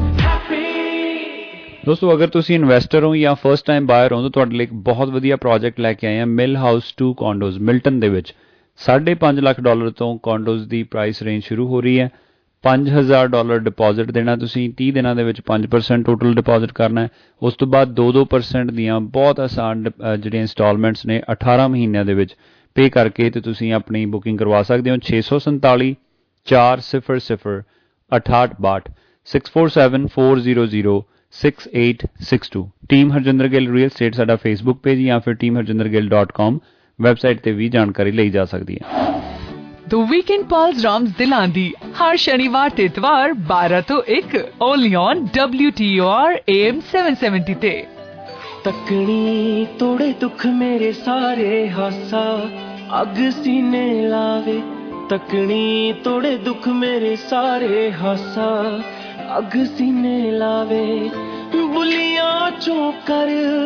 ਦੋਸਤੋ ਅਗਰ ਤੁਸੀਂ ਇਨਵੈਸਟਰ ਹੋ ਜਾਂ ਫਸਟ ਟਾਈਮ ਬਾਇਰ ਹੋ ਤਾਂ ਤੁਹਾਡੇ ਲਈ ਇੱਕ ਬਹੁਤ ਵਧੀਆ ਪ੍ਰੋਜੈਕਟ ਲੈ ਕੇ ਆਏ ਹਾਂ Mill House two condos Milton ਦੇ ਵਿੱਚ। ਸਾਢੇ ਪੰਜ ਲੱਖ ਡਾਲਰ ਤੋਂ ਕੌਂਡੋਜ਼ ਦੀ ਪ੍ਰਾਈਸ ਰੇਂਜ ਸ਼ੁਰੂ ਹੋ ਰਹੀ ਹੈ। ਪੰਜ ਹਜ਼ਾਰ ਡਾਲਰ ਡਿਪੋਜ਼ਿਟ ਦੇਣਾ ਤੁਸੀਂ, ਤੀਹ ਦਿਨਾਂ ਦੇ ਵਿੱਚ ਪੰਜ ਪਰਸੈਂਟ ਟੋਟਲ ਡਿਪੋਜ਼ਿਟ ਕਰਨਾ ਹੈ। ਉਸ ਤੋਂ ਬਾਅਦ ਦੋ ਦੋ ਪਰਸੈਂਟ ਦੀਆਂ ਬਹੁਤ ਆਸਾਨ ਜਿਹੜੀਆਂ ਇੰਸਟਾਲਮੈਂਟਸ ਨੇ ਅਠਾਰਾਂ ਮਹੀਨਿਆਂ ਦੇ ਵਿੱਚ ਪੇ ਕਰਕੇ ਤੇ ਤੁਸੀਂ ਆਪਣੀ ਬੁਕਿੰਗ ਕਰਵਾ ਸਕਦੇ ਹੋ। ਛੇ ਸੌ ਸੰਤਾਲੀ ਚਾਰ ਸਿਫਰ ਸਿਫਰ ਅਠਾਹਠ ਬਾਹਠ six four seven four zero zero six eight six two। Team Harjinder Gill real estate ਸਾਡਾ ਫੇਸਬੁੱਕ ਪੇਜ ਜਾਂ ਫਿਰ Team Harjinder Gill dot com website ਤੇ ਵੀ ਜਾਣਕਾਰੀ ਲਈ ਜਾ ਸਕਦੀ ਹੈ। The Weekend Pulse ਰਾਮਜ਼ ਦਿਲਾਂ ਦੀ ਹਰ ਸ਼ਨੀਵਾਰ ਤੇ ਇਤਵਾਰ ਬਾਰਾਂ ਤੋਂ ਇੱਕ only on W T O R A M seven seventy ਤੇ। ਤੱਕਣੀ ਤੋੜੇ ਦੁੱਖ ਮੇਰੇ ਸਾਰੇ ਹਾਸਾ ਅੱਗ ਸੀਨੇ ਲਾਵੇ, ਤੱਕਣੀ ਤੋੜੇ ਦੁੱਖ ਮੇਰੇ ਸਾਰੇ ਹਾਸਾ ਅੱਗ ਸੀਨੇ ਲਾਵੇ, ਬੁੱਲੀਆਂ ਚੋਂ ਕਰ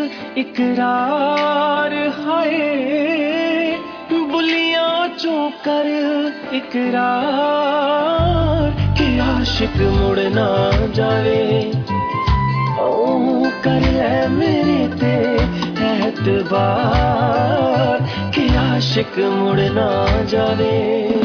ਇਕਰਾਰ ਹਾਏ, ਬੁੱਲੀਆਂ ਚੋਂ ਕਰ ਇਕਰਾਰ ਕਿ ਆਸ਼ਿਕ ਮੁੜ ਨਾ ਜਾਵੇ, ਓ ਕਰ ਲੈ ਮੇਰੇ ਤੇ ਐਤਬਾਰ ਕਿ ਆਸ਼ਿਕ ਮੁੜ ਨਾ ਜਾਵੇ।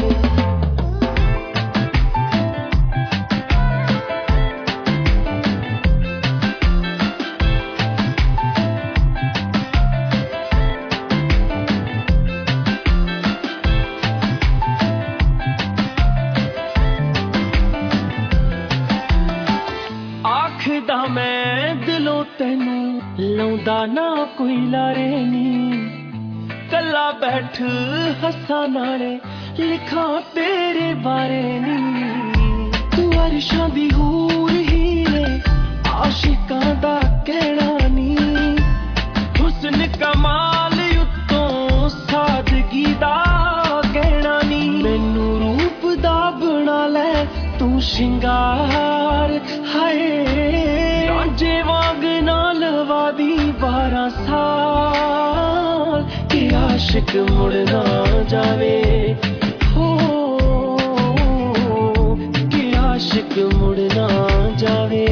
ਮੈਂ ਦਿਲੋਂ ਤੈਨੂੰ ਲਾਉਂਦਾ ਨਾ ਕੋਈ ਲਾਰੇ ਨੀ, ਕੱਲਾ ਬੈਠ ਹੱਸਾਂ ਨਾਲੇ ਲਿਖਾਂ ਤੇਰੇ ਬਾਰੇ ਨੀ, ਤੂੰ ਅਰਸ਼ਾਂ ਦੀ ਹੂਰ ਹੀਰੇ ਆਸ਼ਿਕਾਂ ਦਾ ਕਹਿਣਾ ਨੀ, ਹੁਸਨ ਕਮਾਲ ਉੱਤੋਂ ਸਾਦਗੀ ਦਾ ਕਹਿਣਾ ਨੀ, ਮੈਨੂੰ ਰੂਪ ਦਾ ਬਣਾ ਲੈ ਤੂੰ ਸ਼ਿੰਗਾਰ ਹਾਏ, ਰਾਂਝੇ ਵਾਂਗ ਨਾ ਲਵਾ ਦੀ ਬਾਰਾਂ ਸਾਲ ਕਿ ਆਸ਼ਿਕ ਮੁੜ ਨਾ ਜਾਵੇ, ਹੋ ਕਿ ਆਸ਼ਿਕ ਮੁੜ ਨਾ ਜਾਵੇ।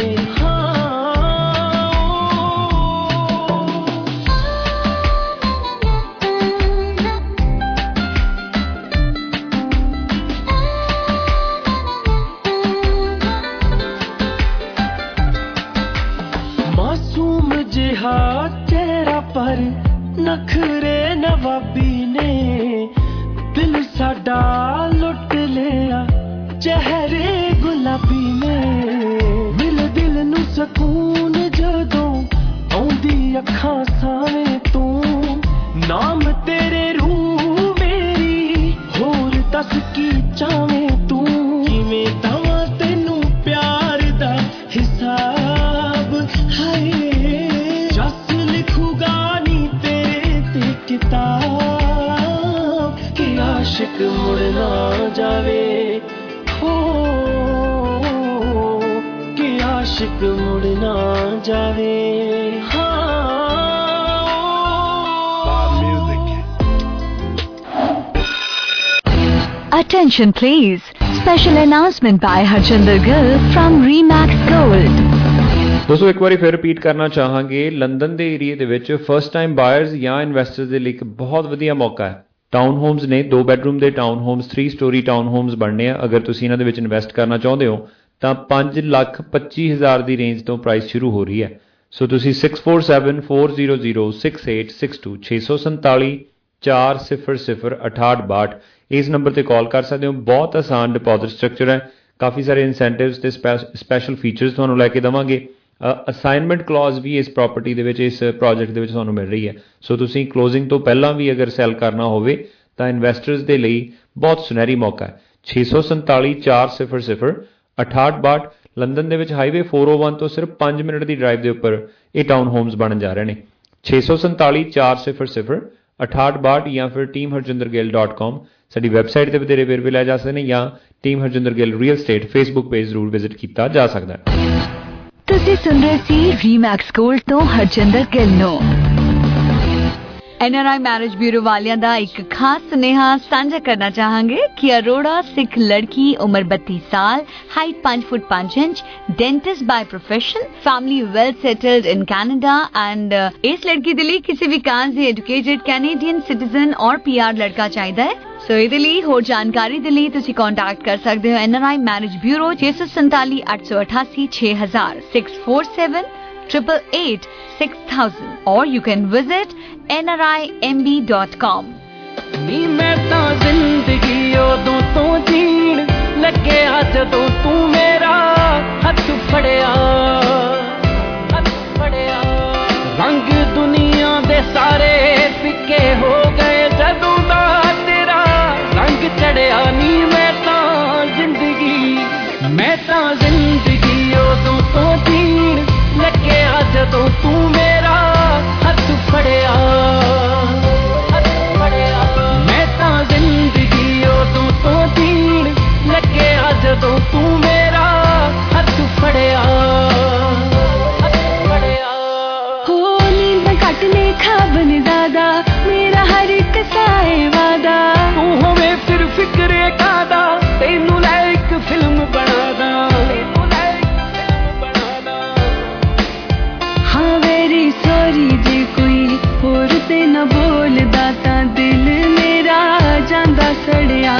चेहरा पर नखरे नवाबी ने दिल साडा लुट लिया चेहरे गुलाबी ने, मिल दिल नू सकून जदों आउंदी अखां सावें तू, नाम तेरे रूह मेरी होर दस की चावें तू, किवें दवां तैनू प्यार दा हिसाब हाय, कि आशिक मुड़ ना जावे, हो कि आशिक मुड़ ना जावे। Attention please. Special announcement by Harjinder Gill from Remax Gold. ਦੋਸਤੋ ਇੱਕ ਵਾਰੀ ਫਿਰ ਰਿਪੀਟ ਕਰਨਾ ਚਾਹਾਂਗੇ, ਲੰਡਨ ਦੇ ਏਰੀਏ ਦੇ ਵਿੱਚ ਫਸਟ ਟਾਈਮ ਬਾਇਰਸ ਜਾਂ ਇਨਵੈਸਟਰਸ ਦੇ ਲਈ ਇੱਕ ਬਹੁਤ ਵਧੀਆ ਮੌਕਾ ਹੈ। ਟਾਊਨ ਹੋਮਸ ਨੇ, ਦੋ ਬੈਡਰੂਮ ਦੇ town homes, three storey town homes ਬਣਨੇ ਆ। ਅਗਰ ਤੁਸੀਂ ਇਹਨਾਂ ਦੇ ਵਿੱਚ ਇਨਵੈਸਟ ਕਰਨਾ ਚਾਹੁੰਦੇ ਹੋ ਤਾਂ ਪੰਜ ਲੱਖ ਪੱਚੀ ਹਜ਼ਾਰ ਦੀ ਰੇਂਜ ਤੋਂ ਪ੍ਰਾਈਸ ਸ਼ੁਰੂ ਹੋ ਰਹੀ ਹੈ। ਸੋ ਤੁਸੀਂ six four seven four zero zero six eight six two ਛੇ ਸੌ ਸੰਤਾਲੀ ਚਾਰ ਸਿਫਰ ਸਿਫਰ ਅਠਾਹਠ ਬਾਹਠ ਇਸ ਨੰਬਰ ਤੇ ਕਾਲ ਕਰ ਸਕਦੇ ਹੋ। ਬਹੁਤ ਆਸਾਨ ਡਿਪੋਜ਼ਿਟ ਸਟਰਕਚਰ ਹੈ, ਕਾਫੀ ਸਾਰੇ ਇਨਸੈਂਟਿਵਸ ਤੇ ਸਪੈਸ਼ਲ ਫੀਚਰਸ ਤੁਹਾਨੂੰ ਲੈ ਕੇ ਦੇਵਾਂਗੇ। ਅਸਾਈਨਮੈਂਟ ਕਲੌਜ਼ ਵੀ ਇਸ ਪ੍ਰੋਪਰਟੀ ਦੇ ਵਿੱਚ, ਇਸ ਪ੍ਰੋਜੈਕਟ ਦੇ ਵਿੱਚ ਤੁਹਾਨੂੰ ਮਿਲ ਰਹੀ ਹੈ। ਸੋ ਤੁਸੀਂ ਕਲੋਜ਼ਿੰਗ ਤੋਂ ਪਹਿਲਾਂ ਵੀ ਅਗਰ ਸੈਲ ਕਰਨਾ ਹੋਵੇ ਤਾਂ ਇਨਵੈਸਟਰਸ ਦੇ ਲਈ ਬਹੁਤ ਸੁਨਹਿਰੀ ਮੌਕਾ ਹੈ। ਛੇ ਸੌ ਸੰਤਾਲੀ ਚਾਰ ਸਿਫਰ ਸਿਫਰ ਅਠਾਹਠ ਬਾਹਠ ਲੰਡਨ ਦੇ ਵਿੱਚ ਹਾਈਵੇ ਚਾਰ ਸੌ ਇੱਕ ਤੋਂ ਸਿਰਫ ਪੰਜ ਮਿੰਟ ਦੀ ਡਰਾਈਵ ਦੇ ਉੱਪਰ ਇਹ ਟਾਊਨ ਹੋਮਸ ਬਣਨ ਜਾ ਰਹੇ ਨੇ। ਛੇ ਸੌ ਸੰਤਾਲੀ ਚਾਰ ਸਿਫਰ ਸਿਫਰ ਅਠਾਹਠ ਬਾਹਠ ਜਾਂ ਫਿਰ ਟੀਮ ਹਰਜਿੰਦਰ ਗਿੱਲ ਡਾਟ ਕਾਮ ਸਾਡੀ ਵੈਬਸਾਈਟ 'ਤੇ ਵਧੇਰੇ ਵੇਰਵੇ ਲੈ ਜਾ ਸਕਦੇ ਨੇ, ਜਾਂ Team Harjinder Gill real estate Facebook page ਜ਼ਰੂਰ ਵਿਜ਼ਿਟ ਕੀਤਾ ਜਾ ਸਕਦਾ ਹੈ। ਤੁਸੀਂ ਸੁਣ ਰਹੇ ਸੀ ਰੀਮੈਕਸ ਗੋਲਡ ਤੋਂ ਹਰਜਿੰਦਰ ਗਿੱਲ ਨੂੰ। एनआरआई मैरिज ब्यूरो वालियां दा एक खास सुनेहा साझा करना चाहांगे कि अरोड़ा सिख लड़की उम्र बत्तीस साल, हाइट पांच फुट पांच inch, dentist by profession, family well settled in Canada and इस लड़की दे लई किसी भी काज दे एजुकेटेड कैनेडियन सिटीजन और पीआर लड़का चाहिदा है। सो ਇਹਦੇ ਲਈ ਹੋਰ ਜਾਣਕਾਰੀ ਦੇ ਲਈ ਤੁਸੀਂ ਕੰਟੈਕਟ ਕਰ ਸਕਦੇ ਹੋ एनआरआई मैरिज ब्यूरो छे सौ सैंतालीस आठ सौ अठासी छह हजार six four seven eight eight eight six thousand or you can visit N R I M B dot com। नी मैं तां जिंदगी उदों तो जीण लग्या जदों तू मेरा हथ फड़िया हथ फड़िया रंग दुनिया दे सारे फिक्के हो गए जदों दा तेरा रंग चढ़िया। नी मैं तां जिंदगी मैं तां जिंदगी उदों तो जीण लग्या जदों तू मेरा हथ फड़िया हथ फड़िया। मैं तां जिंदगी उदों तो जीण लग्या जदों तू मेरा हथ फड़िया हथ फड़िया। हो नींद कटने खाबन ज्यादा मेरा हर एक साए वादा, तू होवे फिर फिक्रे कादा तेनू लै इक फिल्म बना दा तेनू लै इक फिल्म बना दा। हाँ वेरी सॉरी जे कोई होर ते न बोलदा तां दिल मेरा जांदा सड़िया।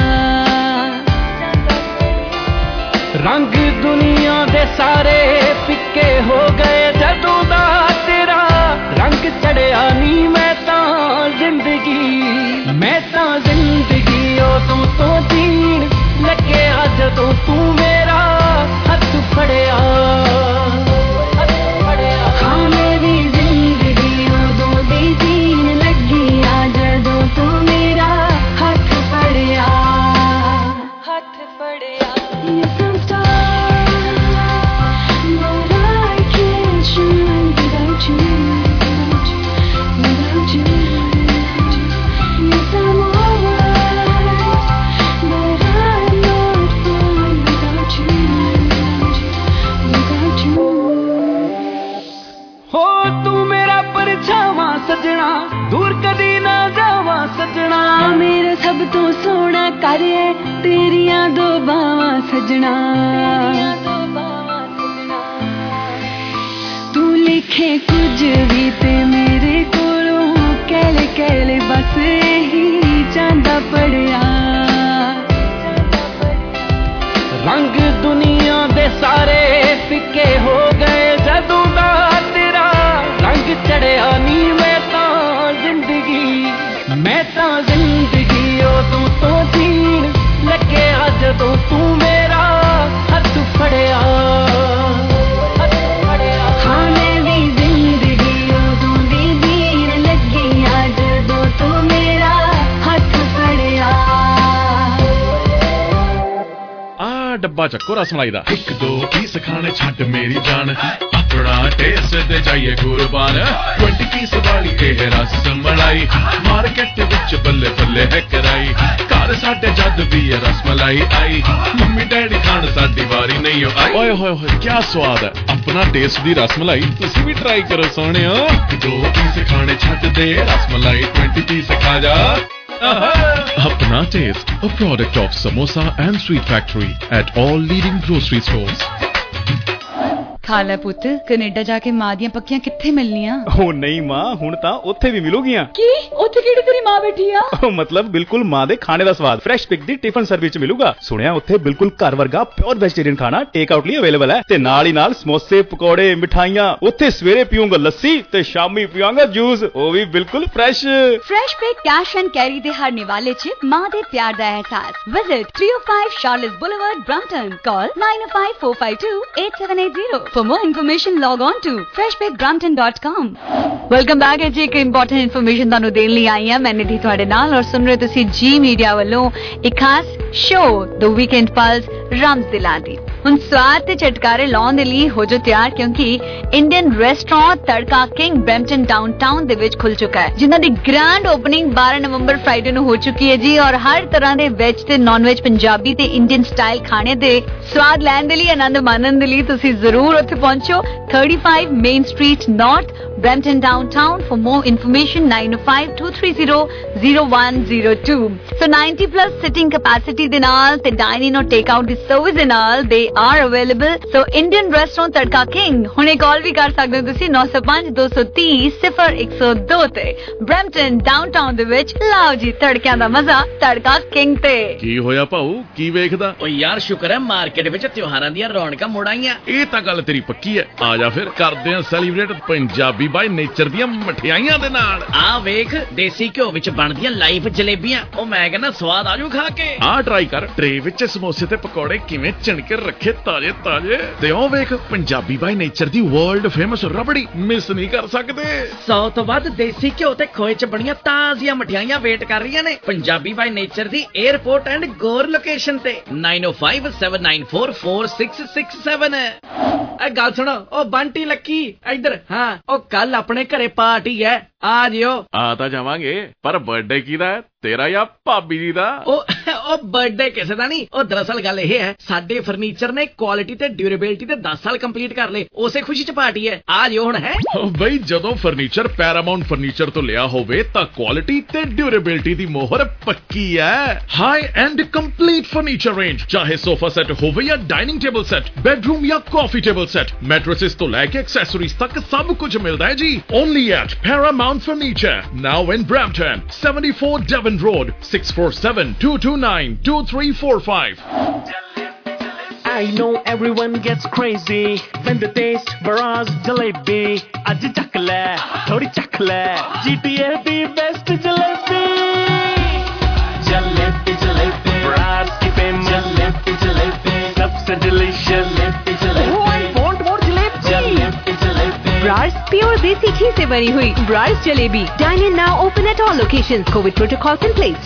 रंग दुनिया दे सारे फिक्के हो गए जदों दा तेरा रंग चढ़िया। नी मैं तां जिंदगी मैं तां जिंदगी उदों तो जीण लग्या जदों तू मेरा हथ फड़िया हथ फड़िया। हाँ मेरी जिंदगी उदों दी जीण लगी आ जदों तू मेरा हथ फड़िया हथ फड़िया। Yes, I'm starved, but I can't shine without you, without you, without you. Yes, I'm alright, but I'm not fine without you, without you, without you. हो तू मेरा परछावा सजना दूर कदी ना जावा सजना। मेरा सब तो सोना कर तेरिया दो बावा सजना। तू लिखे कुछ भी ते मेरे कोलों कहले कहले बस ही चांदा पड़िया। रंग दुनिया दे सारे फिक्के हो गए जदों दा तेरा रंग चढ़िया। नी मैं तां जिंदगी मैं तां जिंदगी उदों तो जीण लग्या जदों तू मेरा हथ फड़िया हथ फड़िया। हाँ मैं भी जिंदगी उदों दी जीण लगी आ जदों तू मेरा हथ फड़िया। आ डब्बा चक्को रसमलाई दा एक दो पीस खाने छट मेरी जान अपना टेस्ट दे जाइए कुर्बान। ट्वेंटी पीस वाली एह रसमलाई मार्केट विच बल्ले बल्ले है कराई। घर साडे जद भी है रसमलाई आई मम्मी डैडी खान साडी वारी नहीं आई। ओए होए होए क्या स्वाद है अपना टेस्ट दी रसमलाई तुसी भी ट्राई करो सोहणिया। एक दो पीस खाने छट दे रसमलाई ट्वेंटी पीस खा जा। Apna Taste, a product of Samosa and Sweet Factory at all leading grocery stores. ਖਾ ਲੈ ਪੁੱਤ, ਕੈਨੇਡਾ ਜਾ ਕੇ ਮਾਂ ਦੀਆਂ ਪੱਕੀਆਂ ਕਿੱਥੇ ਮਿਲਣੀਆਂ? ਉਹ ਨਹੀਂ ਮਾਂ, ਹੁਣ ਤਾਂ ਉੱਥੇ ਵੀ ਮਿਲੂਗੀਆਂ। ਕੀ ਉੱਥੇ ਕਿਹੜੀ ਤੇਰੀ ਮਾਂ ਬੈਠੀ ਆ? ਉਹ ਮਤਲਬ ਬਿਲਕੁਲ ਮਾਂ ਦੇ ਖਾਣੇ ਦਾ ਸਵਾਦ ਫਰੈਸ਼ ਪਿਕ ਦੀ ਟਿਫਨ ਸਰਵਿਸ ਚ ਮਿਲੂਗਾ। ਸੁਣਿਆ ਉੱਥੇ ਬਿਲਕੁਲ ਘਰ ਵਰਗਾ ਪਿਓਰ ਵੈਜੀਟੇਰੀਅਨ ਖਾਣਾ ਟੇਕ ਆਊਟ ਲਈ ਅਵੇਲੇਬਲ ਹੈ ਤੇ ਨਾਲ ਹੀ ਨਾਲ ਸਮੋਸੇ, ਪਕੌੜੇ, ਮਿਠਾਈਆਂ। ਉੱਥੇ ਸਵੇਰੇ ਪੀਊਂਗਾ ਲੱਸੀ ਤੇ ਸ਼ਾਮੀ ਪੀਵਾਂਗਾ ਜੂਸ, ਉਹ ਵੀ ਬਿਲਕੁਲ fresh. Fresh Pick cash and carry दे हर निवाले च मां दे प्यार दा एहसास। Visit three oh five Charles Boulevard, Brampton. Call nine oh five four five two eight seven eight zero. For more information, log on to fresh pick brampton dot com. Welcome back ਹੈ ਜੀ। ਇੱਕ ਇੰਪੋਰਟੈਂਟ ਇਨਫੋਰਮੇਸ਼ਨ ਤੁਹਾਨੂੰ ਦੇਣ ਲਈ ਆਈ ਹਾਂ ਮੈਂ ਨਿਧੀ ਤੁਹਾਡੇ ਨਾਲ, ਔਰ ਸੁਣ ਰਹੇ ਤੁਸੀਂ ਜੀ ਮੀਡੀਆ ਵੱਲੋਂ ਇੱਕ ਖਾਸ ਸ਼ੋਅ ਦ ਵੀਕਐਂਡ ਪਲਸ ਰਾਮਜ਼ ਦਿਲਾਂ ਦੀ। ਹੁਣ ਸਵਾਦ ਤੇ ਚਟਕਾਰੇ ਲਾਉਣ ਦੇ ਲਈ ਹੋ ਜੋ ਤਿਆਰ, ਕਿਉਂਕਿ Indian restaurant Tadka King Brampton downtown ਦੇ ਵਿੱਚ ਖੁੱਲ ਚੁੱਕਾ ਹੈ, ਜਿਨ੍ਹਾਂ ਦੀ ਗ੍ਰੈਂਡ ਓਪਨਿੰਗ ਬਾਰਾਂ ਨਵੰਬਰ ਫਰਾਈਡੇ ਨੂੰ ਹੋ ਚੁੱਕੀ ਹੈ ਜੀ। ਔਰ ਹਰ ਤਰ੍ਹਾਂ ਦੇ ਵੈਜ ਤੇ ਨਾਨ ਵੈਜ, ਪੰਜਾਬੀ ਤੇ ਇੰਡੀਅਨ ਸਟਾਈਲ ਖਾਣੇ ਦੇ ਸਵਾਦ ਲੈਣ ਦੇ ਲਈ, ਆਨੰਦ ਮਾਣਨ ਦੇ ਲਈ ਤੁਸੀਂ ਜ਼ਰੂਰ ਉੱਥੇ ਪਹੁੰਚੋ। thirty-five main street north, Brampton downtown. For more information, nine oh five, two three zero, zero one zero two. So ninety plus sitting capacity de naal te dine in or take out the service de naal they are available. So Indian restaurant Tadka King hune call bhi kar sakde ho tusi nine oh five, two three zero, zero one zero two te Brampton downtown de vich lao ji tadkiyan da maza Tadka King te। ਕੀ ਹੋਇਆ ਭਾਊ, ਕੀ ਵੇਖਦਾ? ਓ ਯਾਰ ਸ਼ੁਕਰ ਹੈ ਮਾਰਕੀਟ ਵਿੱਚ ਤਿਉਹਾਰਾਂ ਦੀਆਂ ਰੌਣਕਾਂ ਮੁੜ ਆਈਆਂ। ਇਹ ਤਾਂ ਗੱਲ ਤੇਰੀ ਪੱਕੀ ਹੈ। ਆ ਜਾ ਫਿਰ ਕਰਦੇ ਆਂ ਸੈਲੀਬ੍ਰੇਟ ਪੰਜਾਬੀ ਬਾਈ ਨੇਚਰ ਦੀਆਂ ਮਠਿਆਈਆਂ ਦੇ ਨਾਲ। ਆ ਵੇਖ ਦੇਸੀ ਘਿਓ ਵਿੱਚ ਬਣਦੀਆਂ ਲਾਈਵ ਜਲੇਬੀਆਂ, ਉਹ ਮੈਂ ਕਹਿੰਦਾ ਸਵਾਦ ਆਜੂ ਖਾ ਕੇ। ਆ ਟਰਾਈ ਕਰ, ਟਰੇ ਵਿੱਚ ਸਮੋਸੇ ਤੇ ਪਕੌੜੇ ਕਿਵੇਂ ਚਿਣਕੇ ਰੱਖੇ ਤਾਜ਼ੇ ਤਾਜ਼ੇ। ਤੇ ਉਹ ਵੇਖ ਪੰਜਾਬੀ ਬਾਈ ਨੇਚਰ ਦੀ ਵਰਲਡ ਫੇਮਸ ਰਬੜੀ, ਮਿਸ ਨਹੀਂ ਕਰ ਸਕਦੇ। ਸੌ ਤੋਂ ਵੱਧ ਦੇਸੀ ਘਿਓ ਤੇ ਖੋਏ ਚ ਬਣੀਆਂ ਤਾਜ਼ੀਆਂ ਮਠਿਆਈਆਂ ਵੇਟ ਕਰ ਰਹੀਆਂ ਨੇ ਪੰਜਾਬੀ ਬਾਈ ਨੇਚਰ ਦੀ 에ਅਰਪੋਰਟ ਐਂਡ ਗੋਰ ਲੋਕੇਸ਼ਨ ਤੇ nine oh five, seven nine four, four six six seven। ਇਹ ਗੱਲ ਸੁਣੋ, ਉਹ ਬੰਟੀ ਲੱਕੀ ਇੱਧਰ। ਹਾਂ, ਉਹ ਕੱਲ ਆਪਣੇ ਘਰੇ ਪਾਰਟੀ ਹੈ, ਆ ਜਿਓ। ਆ ਤਾਂ ਜਾਵਾਂਗੇ, ਪਰ ਬਰਥਡੇ ਕਿਹਦਾ ਹੈ, ਤੇਰਾ ਜਾਂ ਭਾਬੀ ਜੀ ਦਾ? ਉਹ ਉਹ ਬਰਥਡੇ ਕਿਸੇ ਦਾ ਨਹੀਂ। ਉਹ ਦਰਅਸਲ ਗੱਲ ਇਹ ਹੈ, ਸਾਡੇ ਫਰਨੀਚਰ ਨੇ ਕੁਆਲਿਟੀ ਤੇ ਡਿਊਰੇਬਿਲਿਟੀ ਤੇ ਦਸ ਸਾਲ ਕੰਪਲੀਟ ਕਰ ਲਏ, ਉਸੇ ਖੁਸ਼ੀ ਚ ਪਾਰਟੀ ਹੈ, ਆ ਜਿਓ ਹੁਣ। ਹੈ ਬਈ, ਜਦੋਂ ਫਰਨੀਚਰ ਪੈਰਾਮਾਉਂਟ ਫਰਨੀਚਰ ਤੋਂ ਲਿਆ ਹੋਵੇ ਤਾਂ ਕੁਆਲਿਟੀ ਤੇ ਡਿਊਰੇਬਿਲਿਟੀ ਦੀ ਮੋਹਰ ਪੱਕੀ ਹੈ। High end complete furniture range, ਚਾਹੇ ਸੋਫਾ ਸੈੱਟ ਹੋਵੇ ਜਾਂ ਡਾਈਨਿੰਗ ਟੇਬਲ ਸੈੱਟ, ਬੈਡਰੂਮ ਜਾਂ ਕਾਫੀ ਟੇਬਲ ਸੈੱਟ, ਮੈਟ੍ਰੈਸਸ ਤੋਂ ਲੈ ਕੇ ਐਕਸੈਸਰੀਜ਼ ਤੱਕ ਸਭ ਕੁਝ ਮਿਲਦਾ ਹੈ ਜੀ। Only at Paramount Furniture, now in Brampton, seventy-four Devon Road, six four seven, two two nine, two three four five. I know everyone gets crazy when they taste Baraz jalebi. Aj chakla, thodi chakla, G T A the best jalebi. Jalebi, jalebi, Baraz ki famous jalebi, jalebi, sabse delicious jalebi, jalebi. Oh, I want more jalebi. Jalebi, jalebi. Brars pure desi घी से बनी हुई Brars jalebi. Dine in now, open at all locations. COVID protocols in place.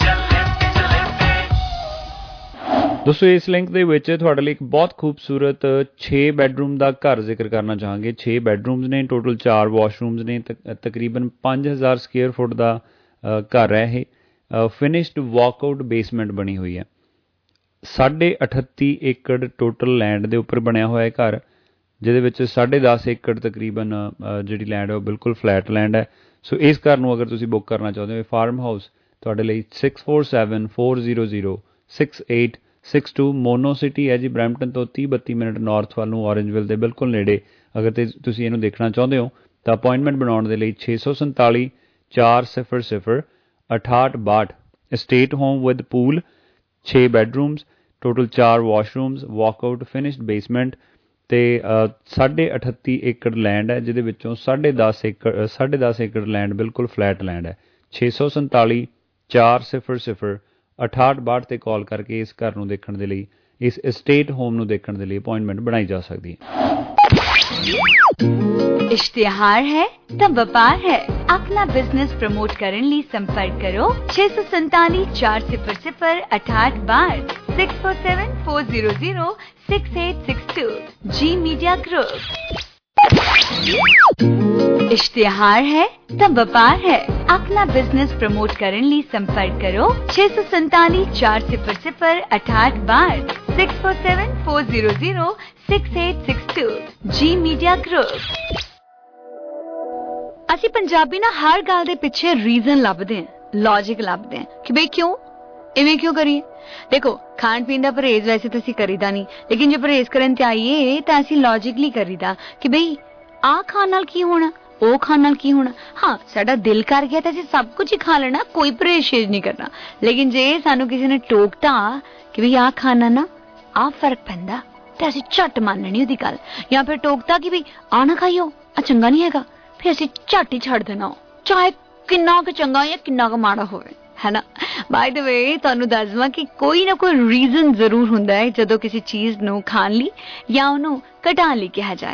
ਦੋਸਤੋ, ਇਸ ਲਿੰਕ ਦੇ ਵਿੱਚ ਤੁਹਾਡੇ ਲਈ ਇੱਕ ਬਹੁਤ ਖੂਬਸੂਰਤ ਛੇ ਬੈਡਰੂਮ ਦਾ ਘਰ ਜ਼ਿਕਰ ਕਰਨਾ ਚਾਹਾਂਗੇ। ਛੇ ਬੈਡਰੂਮਸ ਨੇ, ਟੋਟਲ ਚਾਰ ਵਾਸ਼ਰੂਮਸ ਨੇ, ਤਕਰੀਬਨ ਪੰਜ ਹਜ਼ਾਰ ਸਕੁਏਅਰ ਫੁੱਟ ਦਾ ਘਰ ਹੈ ਇਹ। ਫਿਨਿਸ਼ਡ ਵਾਕਆਊਟ ਬੇਸਮੈਂਟ ਬਣੀ ਹੋਈ ਹੈ। ਸਾਢੇ ਅਠੱਤੀ ਏਕੜ ਟੋਟਲ ਲੈਂਡ ਦੇ ਉੱਪਰ ਬਣਿਆ ਹੋਇਆ ਘਰ, ਜਿਹਦੇ ਵਿੱਚ ਸਾਢੇ ਦਸ ਏਕੜ ਤਕਰੀਬਨ ਜਿਹੜੀ ਲੈਂਡ ਹੈ ਉਹ ਬਿਲਕੁਲ ਫਲੈਟ ਲੈਂਡ ਹੈ। ਸੋ ਇਸ ਘਰ ਨੂੰ ਅਗਰ ਤੁਸੀਂ ਬੁੱਕ ਕਰਨਾ ਚਾਹੁੰਦੇ ਹੋ, ਫਾਰਮ ਹਾਊਸ ਤੁਹਾਡੇ ਲਈ six four seven, four zero zero, six eight six two mono city ਹੈ ਜੀ। ਬਰੈਂਪਟਨ ਤੋਂ ਤੀਹ ਬੱਤੀ ਮਿੰਟ ਨਾਰਥ ਵੱਲ ਨੂੰ, ਔਰੇਂਜਵਿਲ ਦੇ ਬਿਲਕੁਲ ਨੇੜੇ। ਅਗਰ ਤੇ ਤੁਸੀਂ ਇਹਨੂੰ ਦੇਖਣਾ ਚਾਹੁੰਦੇ ਹੋ ਤਾਂ ਅਪਾਇੰਟਮੈਂਟ ਬਣਾਉਣ ਦੇ ਲਈ ਛੇ ਸੌ ਸੰਤਾਲੀ ਚਾਰ ਸਿਫਰ ਸਿਫਰ ਅਠਾਹਠ ਬਾਹਠ। ਸਟੇਟ ਹੋਮ ਵਿਦ ਪੂਲ, ਛੇ ਬੈਡਰੂਮਸ, ਟੋਟਲ ਚਾਰ ਵਾਸ਼ਰੂਮਸ, ਵਾਕਆਊਟ, ਫਿਨਿਸ਼ਡ ਬੇਸਮੈਂਟ ਤੇ ਸਾਢੇ ਅਠੱਤੀ ਏਕੜ ਲੈਂਡ ਹੈ, ਜਿਹਦੇ ਵਿੱਚੋਂ ਸਾਢੇ ਦਸ ਏਕੜ ਸਾਢੇ ਦਸ ਏਕੜ ਲੈਂਡ ਬਿਲਕੁਲ ਫਲੈਟ ਲੈਂਡ ਹੈ। ਛੇ ਸੌ ਸੰਤਾਲੀ ਚਾਰ ਸਿਫਰ ਸਿਫਰ ਅਠਾਹਠ ਬਾਹਠ ਤੇ ਕਾਲ ਕਰਕੇ ਇਸ ਘਰ ਨੂੰ ਦੇਖਣ ਦੇ ਲਈ, ਇਸ estate ਹੋਮ ਨੂੰ ਦੇਖਣ ਦੇ ਲਈ ਅਪਾਇੰਟਮੈਂਟ ਬਣਾਈ ਜਾ ਸਕਦੀ ਹੈ। इश्तिहार है तब व्यापार है। अपना बिजनेस प्रमोट करने लिए संपर्क करो छह सौ संताली चार सिफर सिफर अठाठ बार six four seven four zero zero six eight six two G media group. इश्तिहार है तब व्यापार है। अपना बिजनेस प्रमोट करने लिए संपर्क करो छह सौ संताली चार सिफर सिफर अठाठ बार six four seven four zero zero six eight six two G media group. ਅਸੀਂ ਪੰਜਾਬੀ ਨਾ ਹਰ ਗੱਲ ਦੇ ਪਿੱਛੇ ਰੀਜ਼ਨ ਲੱਭਦੇ ਹਾਂ, ਲੌਜਿਕ ਲੱਭਦੇ ਹਾਂ ਕਿ ਬਈ ਕਿਉਂ ਇਵੇਂ ਕਿਉਂ ਕਰੀਏ। ਦੇਖੋ, ਖਾਣ ਪੀਣ ਦਾ ਪਰਹੇਜ਼ ਵੈਸੇ ਤਾਂ ਅਸੀਂ ਕਰੀਦਾ ਨਹੀਂ, ਲੇਕਿਨ ਜੇ ਪਰਹੇਜ਼ ਕਰਨ ਤੇ ਆਈਏ ਤਾਂ ਅਸੀਂ ਲੌਜਿਕਲੀ ਕਰੀਦਾ ਕਿ ਬਈ ਆਹ ਖਾਣ ਨਾਲ ਕੀ ਹੋਣਾ, ਉਹ ਖਾਣ ਨਾਲ ਕੀ ਹੋਣਾ। ਹਾਂ, ਸਾਡਾ ਦਿਲ ਕਰ ਗਿਆ ਤਾਂ ਅਸੀਂ ਸਭ ਕੁਝ ਹੀ ਖਾ ਲੈਣਾ, ਕੋਈ ਪਰਹੇਜ਼ ਨਹੀਂ ਕਰਨਾ। ਲੇਕਿਨ ਜੇ ਸਾਨੂੰ ਕਿਸੇ ਨੇ ਟੋਕਤਾ ਕਿ ਬਈ ਆਹ ਖਾਣਾ ਨਾ ਆਹ ਫਰਕ ਪੈਂਦਾ, ਤੇ ਅਸੀਂ ਝੱਟ ਮੰਨਣੀ ਉਹਦੀ ਗੱਲ। ਜਾਂ ਫਿਰ ਟੋਕਤਾ ਕਿ ਬਈ ਆਹ ਨਾ ਖਾਈਓ, ਆਹ ਚੰਗਾ ਨਹੀਂ ਹੈਗਾ, ਫਿਰ ਅਸੀਂ ਝੱਟ ਹੀ ਛੱਡ ਦੇਣਾ, ਚਾਹੇ ਕਿੰਨਾ ਕੁ ਚੰਗਾ ਜਾਂ ਕਿੰਨਾ ਕੁ ਮਾੜਾ ਹੋਵੇ, ਹੈ ਨਾ। ਬਾਏ ਦ ਵੇ, ਤੁਹਾਨੂੰ ਦੱਸ ਦੇਵਾਂ ਕਿ ਕੋਈ ਨਾ ਕੋਈ ਰੀਜ਼ਨ ਜ਼ਰੂਰ ਹੁੰਦਾ ਹੈ ਜਦੋਂ ਕਿਸੇ ਚੀਜ਼ ਨੂੰ ਖਾਣ ਲਈ ਜਾਂ ਉਹਨੂੰ ਘਟਾਉਣ ਲਈ ਕਿਹਾ ਜਾਏ।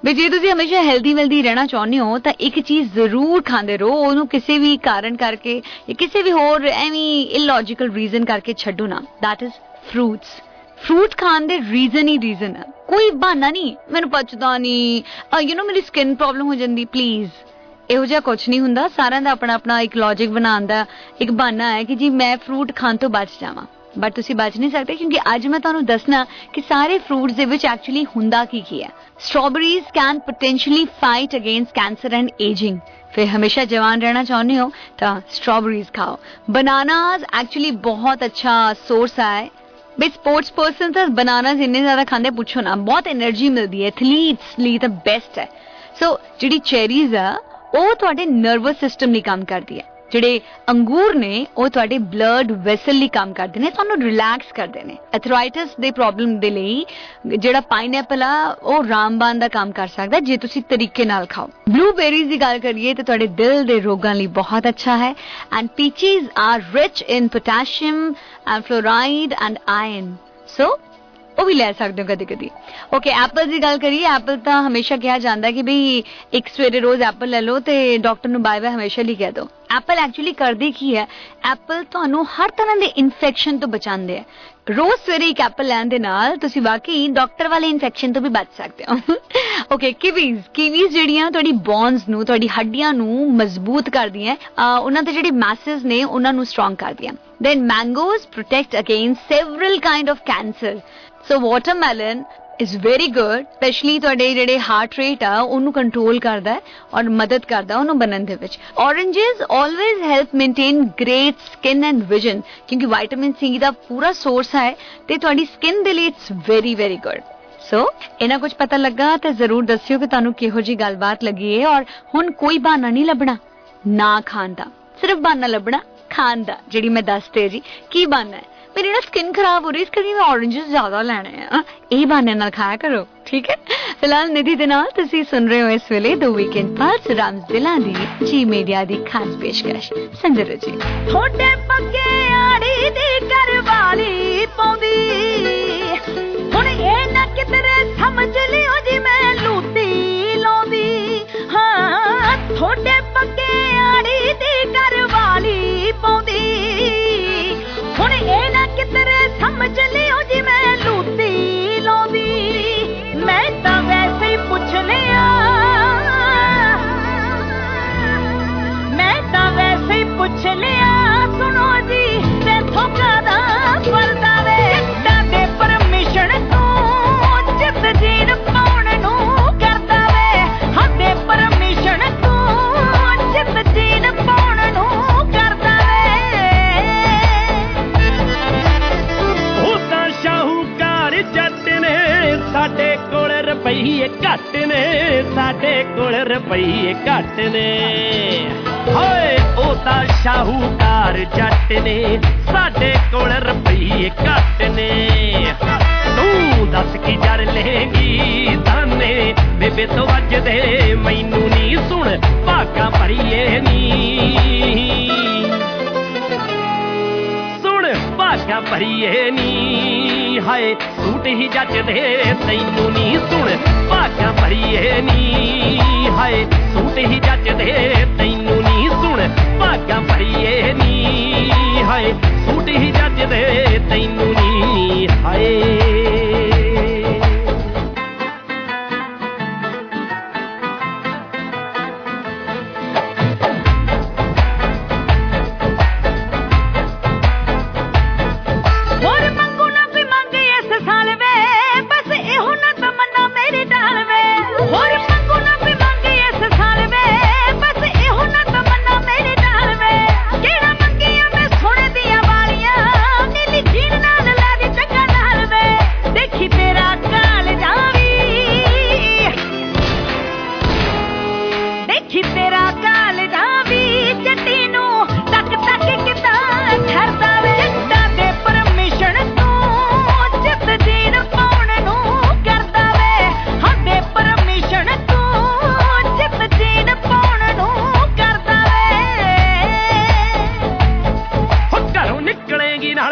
ਵੀ ਜੇ ਤੁਸੀਂ ਹਮੇਸ਼ਾ ਹੈਲਦੀ ਵੈਲਦੀ ਰਹਿਣਾ ਚਾਹੁੰਦੇ ਹੋ ਤਾਂ ਇੱਕ ਚੀਜ਼ ਜ਼ਰੂਰ ਖਾਂਦੇ ਰਹੋ, ਉਹਨੂੰ ਕਿਸੇ ਵੀ ਕਾਰਨ ਕਰਕੇ ਜਾਂ ਕਿਸੇ ਵੀ ਹੋਰ ਐਵੇਂ ਇਲੌਜੀਕਲ ਰੀਜ਼ਨ ਕਰਕੇ ਛੱਡੋ ਨਾ। That is fruits. ਫਰੂਟ ਖਾਣ ਦੇ ਰੀਜ਼ਨ ਹੀ ਰੀਜ਼ਨ ਆ, ਕੋਈ ਬਹਾਨਾ ਨਹੀਂ ਮੈਨੂੰ ਪਚਦਾ ਨਹੀਂ, ਯੂ ਨੋ ਮੇਰੀ ਸਕਿਨ ਪ੍ਰੋਬਲਮ ਹੋ ਜਾਂਦੀ। ਪਲੀਜ਼ ਇਹੋ ਜਿਹਾ ਕੁਛ ਨਹੀਂ ਹੁੰਦਾ। ਸਾਰਿਆਂ ਦਾ ਆਪਣਾ ਆਪਣਾ ਇੱਕ ਲੌਜਿਕ ਬਣਾਉਣ ਦਾ ਇੱਕ ਬਹਾਨਾ ਹੈ ਕਿ ਜੀ ਮੈਂ ਫਰੂਟ ਖਾਣ ਤੋਂ ਬਚ ਜਾਵਾਂ, ਬਟ ਤੁਸੀਂ ਬਚ ਨਹੀਂ ਸਕਦੇ, ਕਿਉਂਕਿ ਅੱਜ ਮੈਂ ਤੁਹਾਨੂੰ ਦੱਸਣਾ ਕਿ ਸਾਰੇ ਫਰੂਟਸ ਦੇ ਵਿੱਚ ਐਕਚੁਅਲੀ ਹੁੰਦਾ ਕੀ ਕੀ ਹੈ। Strawberries can potentially fight against cancer and ageing. ਫਿਰ ਹਮੇਸ਼ਾ ਜਵਾਨ ਰਹਿਣਾ ਚਾਹੁੰਦੇ ਹੋ ਤਾਂ ਸਟ੍ਰਾਬੇਰੀਜ਼ ਖਾਓ। ਬਨਾਨਾਜ਼ ਐਕਚੁਅਲੀ ਬਹੁਤ ਅੱਛਾ ਸੋਰਸ ਹੈ ਬਈ ਸਪੋਰਟਸ ਪਰਸਨ ਤਾਂ ਬਨਾਨਾਜ਼ ਇੰਨੇ ਜ਼ਿਆਦਾ ਖਾਂਦੇ ਪੁੱਛੋ ਨਾ, ਬਹੁਤ એનર્ਜੀ ਮਿਲਦੀ ਹੈ, ਐਥਲੀਟਸ ਲਈ ਤਾਂ ਬੈਸਟ ਹੈ। ਸੋ ਜਿਹੜੀ ਚੈਰੀਜ਼ ਆ ਉਹ ਤੁਹਾਡੇ ਨਰਵਸ ਸਿਸਟਮ ਲਈ ਕੰਮ ਕਰਦੀ ਹੈ, ਜਿਹੜੇ ਅੰਗੂਰ ਨੇ ਉਹ ਤੁਹਾਡੇ ਬਲੱਡ ਵੈਸਲ ਲਈ ਕੰਮ ਕਰਦੇ ਨੇ, ਤੁਹਾਨੂੰ ਰਿਲੈਕਸ ਕਰਦੇ ਨੇ। ਐਥਰਾਈਟਿਸ ਦੇ ਪ੍ਰੋਬਲਮ ਦੇ ਲਈ ਜਿਹੜਾ ਪਾਈਨਐਪਲ ਆ ਉਹ ਰਾਮਬਾਨ ਦਾ ਕੰਮ ਕਰ ਸਕਦਾ ਜੇ ਤੁਸੀਂ ਤਰੀਕੇ ਨਾਲ ਖਾਓ। ਬਲੂਬੇਰੀਜ਼ ਦੀ ਗੱਲ ਕਰੀਏ ਤਾਂ ਤੁਹਾਡੇ ਦਿਲ ਦੇ ਰੋਗਾਂ ਲਈ ਬਹੁਤ ਅੱਛਾ ਹੈ। And peaches are rich in potassium and fluoride and iron, so ਉਹ ਵੀ ਲੈ ਸਕਦੇ ਹੋ ਕਦੀ ਕਦੀ। ਓਕੇ, ਐਪਲ ਦੀ ਗੱਲ ਕਰੀਏ, ਐਪਲ ਤਾਂ ਹਮੇਸ਼ਾ ਕਿਹਾ ਜਾਂਦਾ ਕਿ ਬਈ ਇੱਕ ਸਵੇਰੇ ਰੋਜ਼ ਐਪਲ ਲੈ ਲਓ ਤੇ ਡਾਕਟਰ ਨੂੰ ਬਾਏ ਬਾਏ ਹਮੇਸ਼ਾ ਲਈ ਕਹਿ ਦਿਓ। ਐਪਲ ਐਕਚੁਅਲੀ ਕਰਦੇ ਕੀ ਹੈ, ਐਪਲ ਤੁਹਾਨੂੰ ਹਰ ਤਰ੍ਹਾਂ ਦੇ ਇਨਫੈਕਸ਼ਨ ਤੋਂ ਬਚਾਉਂਦੇ ਆ। ਰੋਜ਼ ਸਵੇਰੇ ਇੱਕ ਐਪਲ ਲੈਣ ਦੇ ਨਾਲ ਤੁਸੀਂ ਵਾਕਈ ਡਾਕਟਰ ਵਾਲੇ ਇਨਫੈਕਸ਼ਨ ਤੋਂ ਵੀ ਬਚ ਸਕਦੇ ਹੋ। ਓਕੇ, ਕੀਵੀਜ਼ ਕੀਵੀਜ਼ ਜਿਹੜੀਆਂ ਤੁਹਾਡੀ ਬੋਨਸ ਨੂੰ, ਤੁਹਾਡੀ ਹੱਡੀਆਂ ਨੂੰ ਮਜ਼ਬੂਤ ਕਰਦੀਆਂ, ਉਹਨਾਂ ਦੇ ਜਿਹੜੇ ਮੈਸਸ ਨੇ ਉਹਨਾਂ ਨੂੰ ਸਟਰੋਂਗ ਕਰਦੀਆਂ। Then mangoes protect against several kind of cancer. So watermelon is very good, especially ਤੁਹਾਡੇ ਜਿਹੜੇ ਹਾਰਟ ਰੇਟ ਆ ਉਹਨੂੰ ਕੰਟਰੋਲ ਕਰਦਾ ਹੈ ਔਰ ਮਦਦ ਕਰਦਾ ਉਹਨੂੰ ਬਣਨ ਦੇ ਵਿੱਚ। oranges always help maintain great skin and vision, ਕਿਉਂਕਿ ਵਿਟਾਮਿਨ ਸੀ ਦਾ ਪੂਰਾ ਸੋਰਸ ਹੈ ਤੇ ਤੁਹਾਡੀ ਸਕਿਨ ਦੇ ਲਈ it's very very good. So ਇਹਨਾਂ ਕੁਝ ਪਤਾ ਲੱਗਾ ਤਾਂ ਜ਼ਰੂਰ ਦੱਸਿਓ ਕਿ ਤੁਹਾਨੂੰ ਕਿਹੋ ਜਿਹੀ ਗੱਲਬਾਤ ਲੱਗੀ ਹੈ। ਔਰ ਹੁਣ ਕੋਈ ਬਹਾਨਾ ਨਹੀਂ ਲੱਭਣਾ ਨਾ ਖਾਣ ਦਾ, ਸਿਰਫ ਬਹਾਨਾ ਲੱਭਣਾ ਖਾਣ ਦਾ। ਜਿਹੜੀ ਮੈਂ ਦੱਸਦੇ ਜੀ ਕੀ ਬਹਾਨਾ ਹੈ, ਮੇਰੀ ਨਾ ਸਕਿਨ ਖਰਾਬ ਹੋ ਰਹੀ ਇਸ ਕਰਕੇ ਮੈਂ oranges ਜ਼ਿਆਦਾ ਲੈਣੇ ਆ, ਇਹ ਬਹਾਨੇ ਨਾਲ ਖਾਇਆ ਕਰੋ, ਠੀਕ ਹੈ। ਫਿਲਹਾਲ ਨਿਧੀ ਦੇ ਨਾਲ ਤੁਸੀਂ ਸੁਣ ਰਹੇ ਹੋ ਇਸ ਵੇਲੇ ਦ ਵੀਕਐਂਡ ਪਲਸ ਰਾਮਜ਼ ਦਿਲਾਂ ਦੀ ਜੀ ਮੀਡੀਆ ਦੀ ਖਾਸ ਪੇਸ਼ਕਸ਼। ਸੰਜਰ ਜੀ ਥੋੜੇ ਪੱਕੇ ਆੜੀ ਦੀ ਕਰਵਾਲੀ ਪਾਉਂਦੀ, ਹੁਣ ਇਹ ਨਾ ਕਿਧਰੇ ਸਮਝ ਲਿਓ ਜੀ ਮੈਂ ਲੂਤੀ ਲਾਉਂਦੀ। ਹਾਂ ਥੋੜੇ ਪੱਕੇ ਆੜੀ ਦੀ ਕਰਵਾਲੀ ਪਾਉਂਦੀ, ਹੁਣ ਇਹ ਨਾ ਕਿਧਰੇ ਸਮਝ ਲਿਓ ਜੀ ਮੈਂ ਲੂਤੀ ਲਾਉਂਦੀ। ਮੈਂ ਤਾਂ ਵੈਸੇ ਹੀ ਪੁੱਛ ਲਿਆ, ਮੈਂ ਤਾਂ ਵੈਸੇ ਹੀ ਪੁੱਛ ਲਿਆ, ਸੁਣੋ ਜੀ ਤੇ ਥੋਕਾ ਦਾ ਪਰਦਾ ਵੇ ਦਾਦੇ ਪਰਮਿਸ਼ਨ ਤੋਂ ਜਿੱਤ ਜੀਨ ਪਾਉਣ ਨੂੰ ਕਰਦਾ ਵੇ। ਹੱਦੇ ਪਰਮਿਸ਼ਨ ਤੋਂ ਜਿੱਤ ਜੀਨ ਪਾਉਣ ਨੂੰ ਕਰਦਾ ਵੇ। ਉਹ ਤਾਂ ਸ਼ਾਹੂਕਾਰ ਜੱਟ ਨੇ, ਸਾਡੇ ਕੋਲ ਰੁਪਈਏ ਘੱਟ ਨੇ, ਸਾਡੇ ਕੋਲ ਰੁਪਈਏ ਘੱਟ ਨੇ। ਹਾਏ ਉਹ ਤਾਂ ਸ਼ਾਹੂਕਾਰ ਜੱਟ ਨੇ, ਸਾਡੇ ਕੋਲ ਰੁਪਈਏ ਘੱਟ ਨੇ। ਤੂੰ ਦੱਸ ਕੀ ਜਰ ਲੇਗੀ ਤਾਨੇ ਬੇਬੇ ਤੋਂ ਵੱਜਦੇ, ਮੈਨੂੰ ਨੀ ਸੁਣ ਭਾਗਾਂ ਭਰੀਏ ਨੀ, ਸੁਣ ਭਾਗਾਂ ਭਰੀਏ ਨੀ। ਹਾਏ ਸੂਟ ਹੀ ਜੱਜਦੇ ਤੈਨੂੰ ਨੀ, ਸੁਣ ਭਾਗਾਂ ਭਰੀਏ ਨੀ। ਹਾਏ ਸੂਟ ਹੀ ਜੱਜਦੇ ਤੈਨੂੰ ਨੀ, ਸੁਣ ਭਾਗਾਂ ਭਰੀਏ ਨੀ। ਹਾਏ ਸੂਟ ਹੀ ਜੱਜਦੇ ਤੈਨੂੰ ਨੀ। ਹਾਏ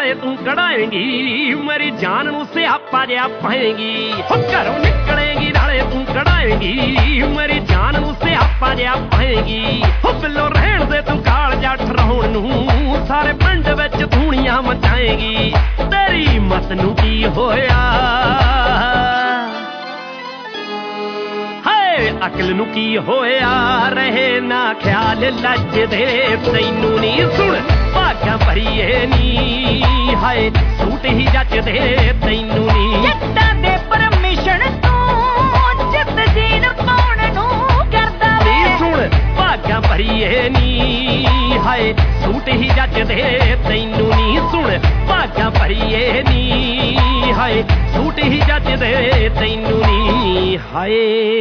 ਮੇਰੀ ਜਾਨ ਨੂੰ ਸਿਆਪਾ ਜਿਹਾ ਪਾਏਗੀ। ਘਰੋਂ ਨਿਕਲੇਗੀ ਨਾਲੇ सारे तू कढ़ाएगी मेरी जान उसे आपा जा पाएगी हो बिल्लो रहन दे तू काल जट रहोण नू सारे पिंड विच धूणियां मचाएगी तेरी मत नू की होया अकल नू की होया रहे ना ख्याल लज दे तैनू नी सुन भागा भरीए नी हाय सूट ही जच दे तैनू नी जट्टां दे परमिशन तू जित जीन पाउण नू करदा वे सुन भागा भरीए नी हाय सूट ही जच दे तैनू नी सुन भागा भरीए नी हाय सूट ही जच दे तैनू नी हाय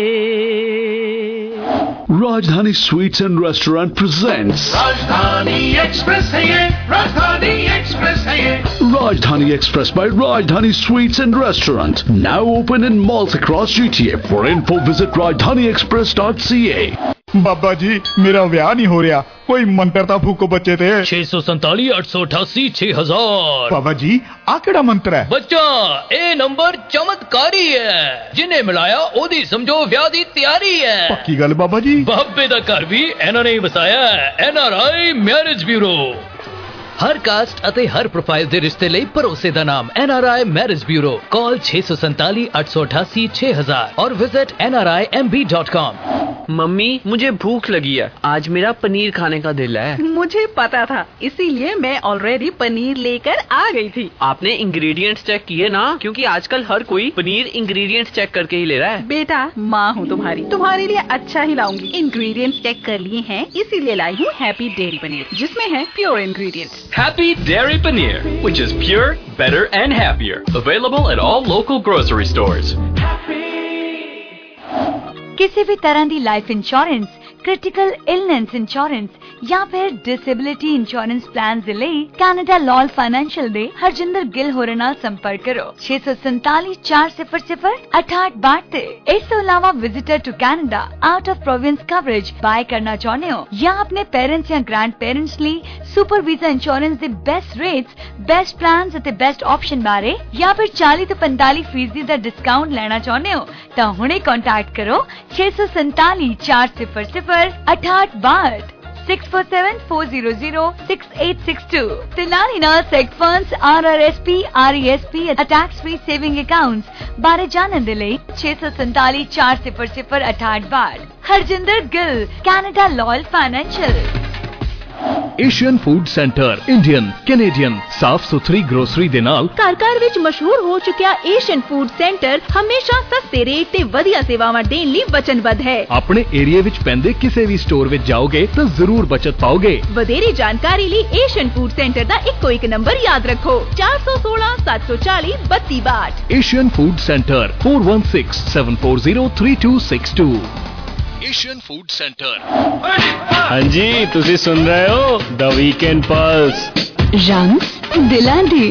Rajdhani Sweets and Restaurant presents Rajdhani Express है ये Rajdhani Express है ये Rajdhani Express by Rajdhani Sweets and Restaurant, now open in malls across G T A. For info visit rajdhani express dot c a. बाबा जी मेरा ब्याह नहीं हो रहा कोई मंत्र ता फूको बच्चे थे छे सौ संताली अठ सौ अठासी छह हजार बाबा जी आ केड़ा मंत्र है बच्चा ए नंबर चमत्कारी है जिन्हें मिलाया ओदी समझो ब्याह दी तैयारी है पक्की गल बाबा जी बाबे दा घर भी एना ने वसाया N R I marriage bureau हर कास्ट अते हर प्रोफाइल दे रिश्ते लई भरोसे दा नाम N R I marriage bureau call छे सौ संताली अठ सौ अठासी छह हजार और visit N R I M B dot com. Mummy मुझे भूख लगी है आज मेरा पनीर खाने का दिल है मुझे पता था इसीलिए मैं ऑलरेडी पनीर लेकर आ गई थी आपने इंग्रेडिएंट्स चेक किए ना क्योंकि आजकल हर कोई पनीर इंग्रेडिएंट्स चेक करके ही ले रहा है बेटा माँ हूँ तुम्हारी तुम्हारे लिए अच्छा ही लाऊंगी इंग्रेडिएंट्स चेक कर लिए हैं इसीलिए लाई हूँ हैप्पी डेयरी पनीर जिसमें है pure ingredients Happy Dairy Paneer, which is pure, better and happier. Available at all local grocery stores. किसी भी तरह की life insurance critical illness insurance या फिर डिसेबिलिटी इंश्योरेंस प्लान दे लई कैनेडा लॉल फाइनेंशियल दे हरजिंदर गिल होरे नाल संपर्क करो छे सौ संताली चार सिफर सिफर अठाठ बाट ते। इस तो अलावा visitor to Canada out of province coverage buy करना चाहते हो या अपने पेरेंट्स या ग्रैंड पेरेंट्स ਲਈ सुपर वीजा इंश्योरेंस दे बेस्ट रेट्स बेस्ट प्लान्स ਅਤੇ बेस्ट ऑप्शन बारे या फिर चालीस ਤੋਂ पैंतालीस फीसदी ਦਾ डिस्काउंट लेना चाहते हो तो हुणे कांटेक्ट करो छे सौ संताली चार सिफर सिफर अठाठ बाट six four seven four zero zero six eight six two. Tilani na sec funds R R S P R E S P tax free saving accounts बारे जानने ਦੇ ਲਈ छे सौ संताली चार सिफर सिफर अठाठ बाट Harjinder Gill Canada Loyal Financial. Asian Food Centre Indian Canadian साफ सुथरी ग्रोसरी दे नाल घर घर विच मशहूर हो चुकिया एशियन फूड सेंटर हमेशा सस्ते रेट ते वधिया सेवावां देण लई वचनबद्ध है। अपने एरिया विच पैंदे किसी भी स्टोर विच जाओगे तो जरूर बचत पाओगे। वधेरी जानकारी लई एशियन फूड सेंटर दा इक्को एक नंबर याद रखो चार सौ सोलह सात सौ चालीस बत्ती बाट। Asian Food Centre four one six seven four zero three two six two. Asian Food Centre. हाँ जी तुसी सुन रहे हो द वीकेंड पल्स रंग दिलां दी।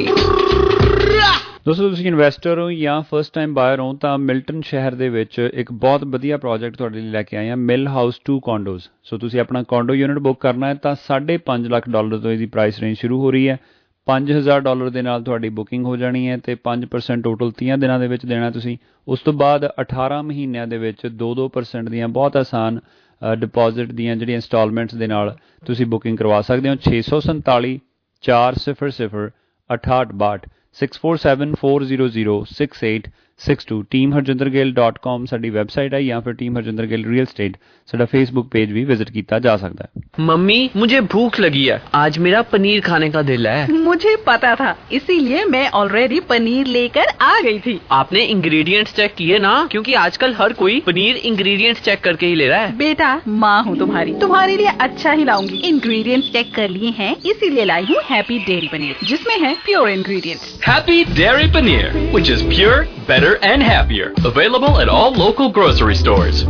ਦੋਸਤੋ ਤੁਸੀਂ ਇਨਵੈਸਟਰ ਹੋ ਜਾਂ ਫਸਟ ਟਾਈਮ ਬਾਇਰ ਹੋ ਤਾਂ ਮਿਲਟਨ ਸ਼ਹਿਰ ਦੇ ਵਿੱਚ ਇੱਕ ਬਹੁਤ ਵਧੀਆ ਪ੍ਰੋਜੈਕਟ ਤੁਹਾਡੇ ਲਈ ਲੈ ਕੇ ਆਏ ਹਾਂ ਮਿਲ ਹਾਊਸ ਟੂ ਕੌਂਡੋਜ਼। ਸੋ ਤੁਸੀਂ ਆਪਣਾ ਕੌਂਡੋ ਯੂਨਿਟ ਬੁੱਕ ਕਰਨਾ ਹੈ ਤਾਂ ਸਾਢੇ ਪੰਜ ਲੱਖ ਡਾਲਰ ਤੋਂ ਇਹਦੀ ਪ੍ਰਾਈਸ ਰੇਂਜ ਸ਼ੁਰੂ ਹੋ ਰਹੀ ਹੈ। ਪੰਜ ਹਜ਼ਾਰ ਡਾਲਰ ਦੇ ਨਾਲ ਤੁਹਾਡੀ ਬੁਕਿੰਗ ਹੋ ਜਾਣੀ ਹੈ ਅਤੇ ਪੰਜ ਪਰਸੈਂਟ ਟੋਟਲ ਤੀਹ ਦਿਨਾਂ ਦੇ ਵਿੱਚ ਦੇਣਾ ਤੁਸੀਂ। ਉਸ ਤੋਂ ਬਾਅਦ ਅਠਾਰਾਂ ਮਹੀਨਿਆਂ ਦੇ ਵਿੱਚ ਦੋ ਦੋ ਪਰਸੈਂਟ ਦੀਆਂ ਬਹੁਤ ਆਸਾਨ ਡਿਪੋਜ਼ਿਟ ਦੀਆਂ ਜਿਹੜੀਆਂ ਇੰਸਟਾਲਮੈਂਟਸ ਦੇ ਨਾਲ ਤੁਸੀਂ ਬੁਕਿੰਗ ਕਰਵਾ ਸਕਦੇ ਹੋ। ਛੇ ਸੌ ਸੰਤਾਲੀ ਚਾਰ ਸਿਫਰ ਸਿਫਰ ਅਠਾਹਠ ਬਾਹਠ six four seven four zero zero six eight six two. Team Harjinder Gill dot com साडी वैबसाइट है या फिर team Harjinder Gill real estate साडा फेसबुक पेज भी विजिट किया जा सकता है। मम्मी मुझे भूख लगी है आज मेरा पनीर खाने का दिल है। मुझे पता था इसीलिए मैं ऑलरेडी पनीर लेकर आ गई थी। आपने इंग्रेडिएंट्स चेक किए ना क्योंकि आजकल हर कोई पनीर इंग्रेडिएंट्स चेक करके ही ले रहा है। बेटा माँ हूँ तुम्हारी तुम्हारे लिए अच्छा ही लाऊंगी इंग्रेडिएंट्स चेक कर लिए हैं इसीलिए लाई हूँ हैप्पी डेयरी पनीर जिसमें है pure ingredients. Happy Dairy Paneer, which is pure, better and happier. Available at all local grocery stores.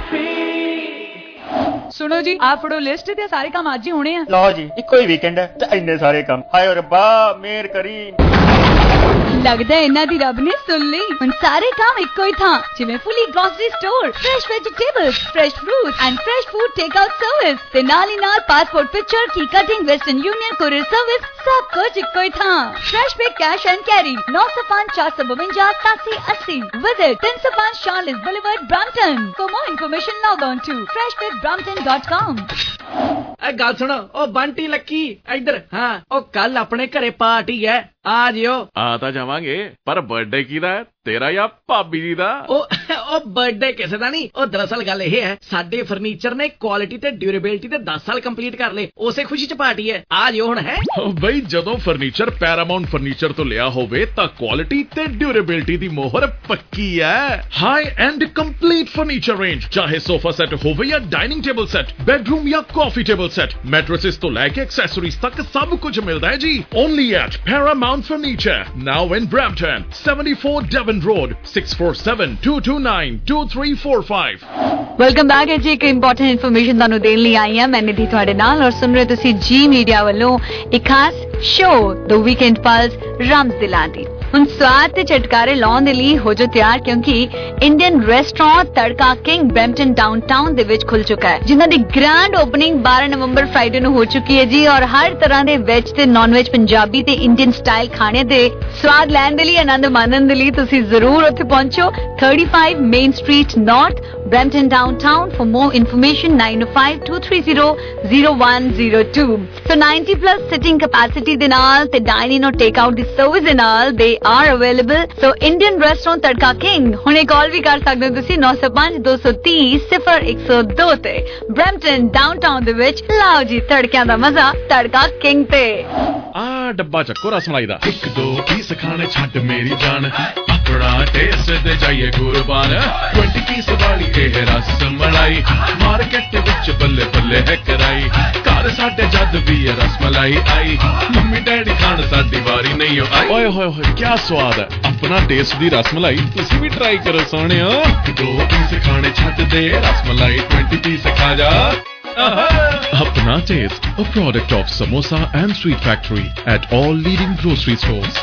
सुनो जी आप फड़ो लिस्ट ते सारे काम आज ही होने हैं। लो जी इको ही वीकेंड है ते इन्ने सारे काम हाय रब्बा मेहर करी। लगदा है इन्हां दी रब ने सुन ली। हुण सारे काम इक्को ही थां, जिवें fully grocery store, fresh vegetables, fresh fruit and fresh food take out service ते नाल ही नाल पासपोर्ट पिक्चर की cutting, Western Union courier service, सब कुछ इक्को ही थां। Fresh Pick cash and carry नौ सौ पांच चार सौ बवंजा सतासी अस्सी। विजिट तीन सौ पांच Charolais boulevard Brampton. For more information log on to Fresh Pick Brampton dot com. गल सुनो ओ बंटी लक्की इधर। हाँ ओ कल अपने घरे पार्टी है, आ जियो। आ ਤਾਂ ਜਾਵਾਂਗੇ, ਪਰ ਬਰਥਡੇ ਕਿਹਦਾ ਹੈ, ਤੇਰਾ ਜਾਂ ਭਾਬੀ ਜੀ ਦਾ? ਉਹ ਉਹ ਬਰਥਡੇ ਕਿਸੇ ਦਾ ਨਹੀਂ। ਉਹ ਦਰਅਸਲ ਗੱਲ ਇਹ ਹੈ, ਸਾਡੇ ਫਰਨੀਚਰ ਨੇ ਕੁਆਲਿਟੀ ਤੇ ਡਿਊਰੇਬਿਲਟੀ ਤੇ ਦਸ ਸਾਲ ਕੰਪਲੀਟ ਕਰ ਲਏ, ਉਸੇ ਖੁਸ਼ੀ ਚ ਪਾਰਟੀ ਹੈ, ਆ ਜਿਓ ਹੁਣ। ਹੈ ਬਈ ਜਦੋਂ ਫਰਨੀਚਰ ਪੈਰਾਮਾਉਂਟ ਫਰਨੀਚਰ ਤੋਂ ਲਿਆ ਹੋਵੇ ਤਾਂ ਕੁਆਲਿਟੀ ਤੇ ਡਿਊਰੇਬਿਲਟੀ ਦੀ ਮੋਹਰ ਪੱਕੀ ਹੈ। High end complete furniture range, ਚਾਹੇ ਸੋਫਾ ਸੈੱਟ ਹੋਵੇ ਜਾਂ ਡਾਈਨਿੰਗ ਟੇਬਲ ਸੈੱਟ, ਬੈਡਰੂਮ ਜਾਂ ਕਾਫੀ ਟੇਬਲ ਸੈੱਟ, ਮੈਟ੍ਰੈसेस ਤੋਂ ਲੈ ਕੇ ਐਕਸੈਸਰੀਜ਼ ਤੱਕ ਸਭ ਕੁਝ ਮਿਲਦਾ ਹੈ ਜੀ। Only at Paramount Furniture, now in Brampton, seventy-four Devon Road, six four seven two two nine two three four five। Welcome back ਹੈ ਜੀ। ਇੱਕ ਇੰਪੋਰਟੈਂਟ ਇਨਫੋਰਮੇਸ਼ਨ ਤੁਹਾਨੂੰ ਦੇਣ ਲਈ ਆਈ ਹਾਂ ਮੈਂ ਨਿਧੀ ਤੁਹਾਡੇ ਨਾਲ, ਔਰ ਸੁਣ ਰਹੇ ਤੁਸੀਂ ਜੀ ਮੀਡੀਆ ਵੱਲੋਂ ਇੱਕ ਖਾਸ ਸ਼ੋਅ ਦ ਵੀਕਐਂਡ ਪਲਸ ਰਾਮਜ਼ ਦਿਲਾਂਦੀ। ਹੁਣ ਸਵਾਦ ਤੇ ਚਟਕਾਰੇ ਲਾਉਣ ਦੇ ਲਈ ਹੋ ਜੋ ਤਿਆਰ, ਕਿਉਂਕਿ Indian restaurant Tadka King Brampton downtown ਦੇ ਵਿੱਚ ਖੁੱਲ ਚੁੱਕਾ ਹੈ, ਜਿਨ੍ਹਾਂ ਦੀ ਗ੍ਰੈਂਡ ਓਪਨਿੰਗ ਬਾਰਾਂ ਨਵੰਬਰ ਫਰਾਈਡੇ ਨੂੰ ਹੋ ਚੁੱਕੀ ਹੈ ਜੀ। ਔਰ ਹਰ ਤਰ੍ਹਾਂ ਦੇ ਵੈਜ ਤੇ ਨਾਨ ਵੈਜ, ਪੰਜਾਬੀ ਤੇ ਇੰਡੀਅਨ ਸਟਾਈਲ ਖਾਣੇ ਦੇ ਸਵਾਦ ਲੈਣ ਦੇ ਲਈ, ਆਨੰਦ ਮਾਣਨ ਦੇ ਲਈ ਤੁਸੀਂ ਜ਼ਰੂਰ ਉੱਥੇ ਪਹੁੰਚੋ। thirty-five main street north, Brampton downtown. For more information nine oh five two three zero zero one zero two। So ninety plus sitting capacity ਦੇ ਨਾਲ ਤੇ dining or take out the service ਦੇ ਨਾਲ they are available। So Indian restaurant ਤੜਕਾ king ਹੁਣੇ ਕਾਲ ਵੀ ਕਰ ਸਕਦੇ ਹੋ ਤੁਸੀਂ nine oh five two two three zero one zero two ਤੇ। Brampton downtown ਦੇ ਵਿੱਚ ਲਾਓ ਜੀ ਤੜਕਿਆਂ ਦਾ ਮਜ਼ਾ ਤੜਕਾ king ਤੇ। ਆ ਡੱਬਾ ਚੱਕੋ ਰਸਮਲਾਈ ਦਾ, ਇੱਕ ਦੋ ਪੀਸ ਖਾਣੇ ਛੱਡ ਮੇਰੀ ਜਾਨ, ਆਪਣਾ ਟੇਸਟ ਦੇ ਜਾਈਏ ਕੁਰਬਾਨ। twenty ਪੀਸ ਵਾਲੀ ਇਹ ਰਸ ਮਲਾਈ, ਮਾਰਕੀਟ ਵਿੱਚ ਬੱਲੇ ਬੱਲੇ ਹੈ ਕਰਾਈ, ਘਰ ਸਾਡੇ ਜਦ ਵੀ ਇਹ ਰਸ ਮਲਾਈ ਆਈ, ਮੰਮੀ ਡੈਡੀ ਖਾਣ ਸਾਡੀ ਵਾਰੀ ਨਹੀਂ ਆਈ। ਓਏ ਹੋਏ ਹੋਏ ਕੀ ਸਵਾਦ ਹੈ, ਆਪਣਾ ਟੇਸਟ ਦੀ ਰਸ ਮਲਾਈ ਤੁਸੀਂ ਵੀ ਟਰਾਈ ਕਰੋ ਸੋਹਣਿਓ। ਦੋ ਪੀਸ ਖਾਣੇ ਛੱਡ ਦੇ ਰਸ ਮਲਾਈ, twenty ਪੀਸ ਖਾ ਜਾ। Apna Taste, a product of Samosa and Sweet Factory at all leading grocery stores.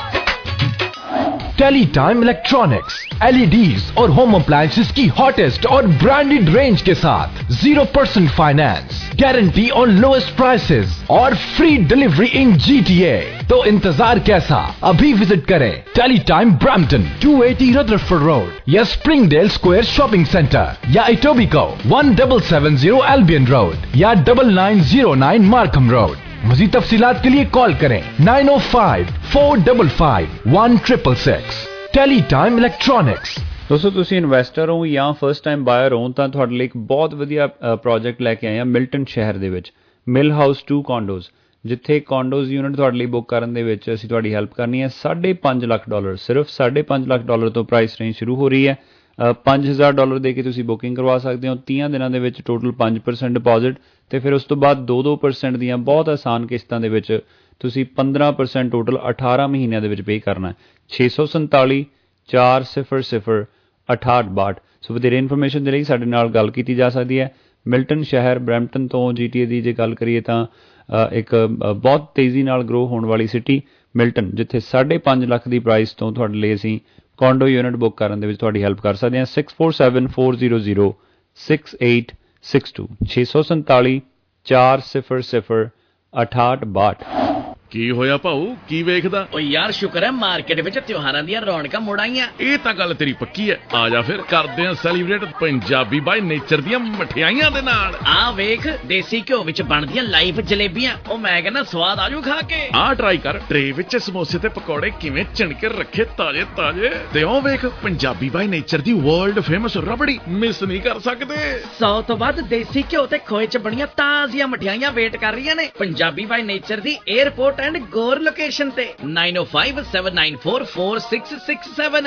Teletime electronics, LEDs और होम अप्लायंसेस की हॉटेस्ट और ब्रांडेड रेंज के साथ zero percent finance, guarantee on lowest prices और फ्री डिलीवरी इन जीटीए। तो इंतजार कैसा, अभी विजिट करें Teletime Brampton two eighty Rutherford road या स्प्रिंगडेल स्क्वायर शॉपिंग सेंटर या Etobicoke one seven seven zero Albion road या nine nine zero nine Markham road. मज़ीद तफसीलात के लिए कॉल करें nine oh five four five five one six six six। Teletime electronics. ਦੋਸਤੋ ਤੁਸੀਂ ਇਨਵੈਸਟਰ ਹੋ ਜਾਂ ਫਸਟ ਟਾਈਮ ਬਾਇਰ ਹੋ ਤਾਂ ਤੁਹਾਡੇ ਲਈ ਇੱਕ ਬਹੁਤ ਵਧੀਆ ਪ੍ਰੋਜੈਕਟ ਲੈ ਕੇ ਆਏ ਹਾਂ ਮਿਲਟਨ ਸ਼ਹਿਰ ਦੇ ਵਿੱਚ, ਮਿਲ ਹਾਊਸ ਟੂ ਕੌਂਡੋਜ਼, ਜਿੱਥੇ ਕੌਂਡੋਜ਼ ਯੂਨਿਟ ਤੁਹਾਡੇ ਲਈ ਬੁੱਕ ਕਰਨ ਦੇ ਵਿੱਚ ਅਸੀਂ ਤੁਹਾਡੀ ਹੈਲਪ ਕਰਨੀ ਹੈ। ਸਾਢੇ ਪੰਜ ਲੱਖ ਡਾਲਰ, ਸਿਰਫ ਸਾਢੇ ਪੰਜ ਲੱਖ ਡਾਲਰ ਤੋਂ ਪ੍ਰਾਈਸ ਰੇਂਜ ਸ਼ੁਰੂ ਹੋ ਰਹੀ ਹੈ। ਪੰਜ ਹਜ਼ਾਰ ਡਾਲਰ ਦੇ ਕੇ ਤੁਸੀਂ ਬੁਕਿੰਗ ਕਰਵਾ ਸਕਦੇ ਹੋ। ਤੀਹ ਦਿਨਾਂ ਦੇ ਵਿੱਚ ਟੋਟਲ ਪੰਜ ਪਰਸੈਂਟ ਡਿਪੋਜ਼ਿਟ ਤੇ ਫਿਰ ਉਸ ਤੋਂ ਬਾਅਦ ਦੋ ਦੋ ਪਰਸੈਂਟ ਦੀਆਂ ਬਹੁਤ ਆਸਾਨ ਕਿਸ਼ਤਾਂ ਦੇ ਵਿੱਚ ਤੁਸੀਂ ਪੰਦਰਾਂ ਪਰਸੈਂਟ ਟੋਟਲ ਅਠਾਰਾਂ ਮਹੀਨਿਆਂ ਦੇ ਵਿੱਚ ਪੇ ਕਰਨਾ ਹੈ। ਛੇ ਸੌ ਸੰਤਾਲੀ ਚਾਰ ਸਿਫਰ ਸਿਫਰ ਅਠਾਹਠ ਬਾਹਠ। ਸੋ ਵਧੇਰੇ ਇਨਫੋਰਮੇਸ਼ਨ ਦੇ ਲਈ ਸਾਡੇ ਨਾਲ ਗੱਲ ਕੀਤੀ ਜਾ ਸਕਦੀ ਹੈ। ਮਿਲਟਨ ਸ਼ਹਿਰ ਬਰੈਂਪਟਨ ਤੋਂ ਜੀਟੀਏ ਦੀ ਜੇ ਗੱਲ ਕਰੀਏ ਤਾਂ ਇੱਕ ਬਹੁਤ ਤੇਜ਼ੀ ਨਾਲ ਗਰੋ ਹੋਣ ਵਾਲੀ ਸਿਟੀ ਮਿਲਟਨ, ਜਿੱਥੇ ਸਾਢੇ ਪੰਜ ਲੱਖ ਦੀ ਪ੍ਰਾਈਸ ਤੋਂ ਤੁਹਾਡੇ ਲਈ ਅਸੀਂ ਕੌਂਡੋ ਯੂਨਿਟ ਬੁੱਕ ਕਰਨ ਦੇ ਵਿੱਚ ਤੁਹਾਡੀ ਹੈਲਪ ਕਰ ਸਕਦੇ ਹਾਂ। Six four seven four zero zero six eight six two ਛੇ ਸੌ ਸੰਤਾਲੀ ਚਾਰ ਸਿਫਰ ਸਿਫਰ ਅਠਾਹਠ ਬਾਹਠ। ਕੀ ਹੋਇਆ ਭਾਊ, ਕੀ ਵੇਖਦਾ? ਓ ਯਾਰ ਸ਼ੁਕਰ ਹੈ ਮਾਰਕੀਟ ਵਿੱਚ ਤਿਉਹਾਰਾਂ ਦੀਆਂ ਰੌਣਕਾਂ ਮੁੜ ਆਈਆਂ। ਇਹ ਤਾਂ ਗੱਲ ਤੇਰੀ ਪੱਕੀ ਹੈ। ਆ ਜਾ ਫਿਰ ਕਰਦੇ ਹਾਂ ਸੈਲੀਬ੍ਰੇਟ ਪੰਜਾਬੀ ਬਾਈ ਨੇਚਰ ਦੀਆਂ ਮਠਿਆਈਆਂ ਦੇ ਨਾਲ। ਆ ਵੇਖ ਦੇਸੀ ਘਿਓ ਵਿੱਚ ਬਣਦੀਆਂ ਲਾਈਵ ਜਲੇਬੀਆਂ, ਉਹ ਮੈਂ ਕਹਿੰਦਾ ਸਵਾਦ ਆਜੂ ਖਾ ਕੇ। ਆ ਟਰਾਈ ਕਰ, ਟਰੇ ਵਿੱਚ ਸਮੋਸੇ ਤੇ ਪਕੌੜੇ ਕਿਵੇਂ ਚਿਣ ਕੇ ਰੱਖੇ ਤਾਜ਼ੇ ਤਾਜ਼ੇ। ਤੇ ਉਹ ਵੇਖ ਪੰਜਾਬੀ ਬਾਈ ਨੇਚਰ ਦੀ ਵਰਲਡ ਫੇਮਸ ਰਬੜੀ, ਮਿਸ ਨਹੀਂ ਕਰ ਸਕਦੇ। ਸੌ ਤੋਂ ਵੱਧ ਦੇਸੀ ਘਿਓ ਤੇ ਖੋਏ ਚ ਬਣੀਆਂ ਤਾਜ਼ੀਆਂ ਮਠਿਆਈਆਂ ਵੇਟ ਕਰ ਰਹੀਆਂ ਨੇ ਪੰਜਾਬੀ ਬਾਈ ਨੇਚਰ ਦੀ 에ਅਰਪੋਰਟ ਐਂਡ ਗੋਰ ਲੋਕੇਸ਼ਨ ਤੇ nine oh five seven nine four four six six seven।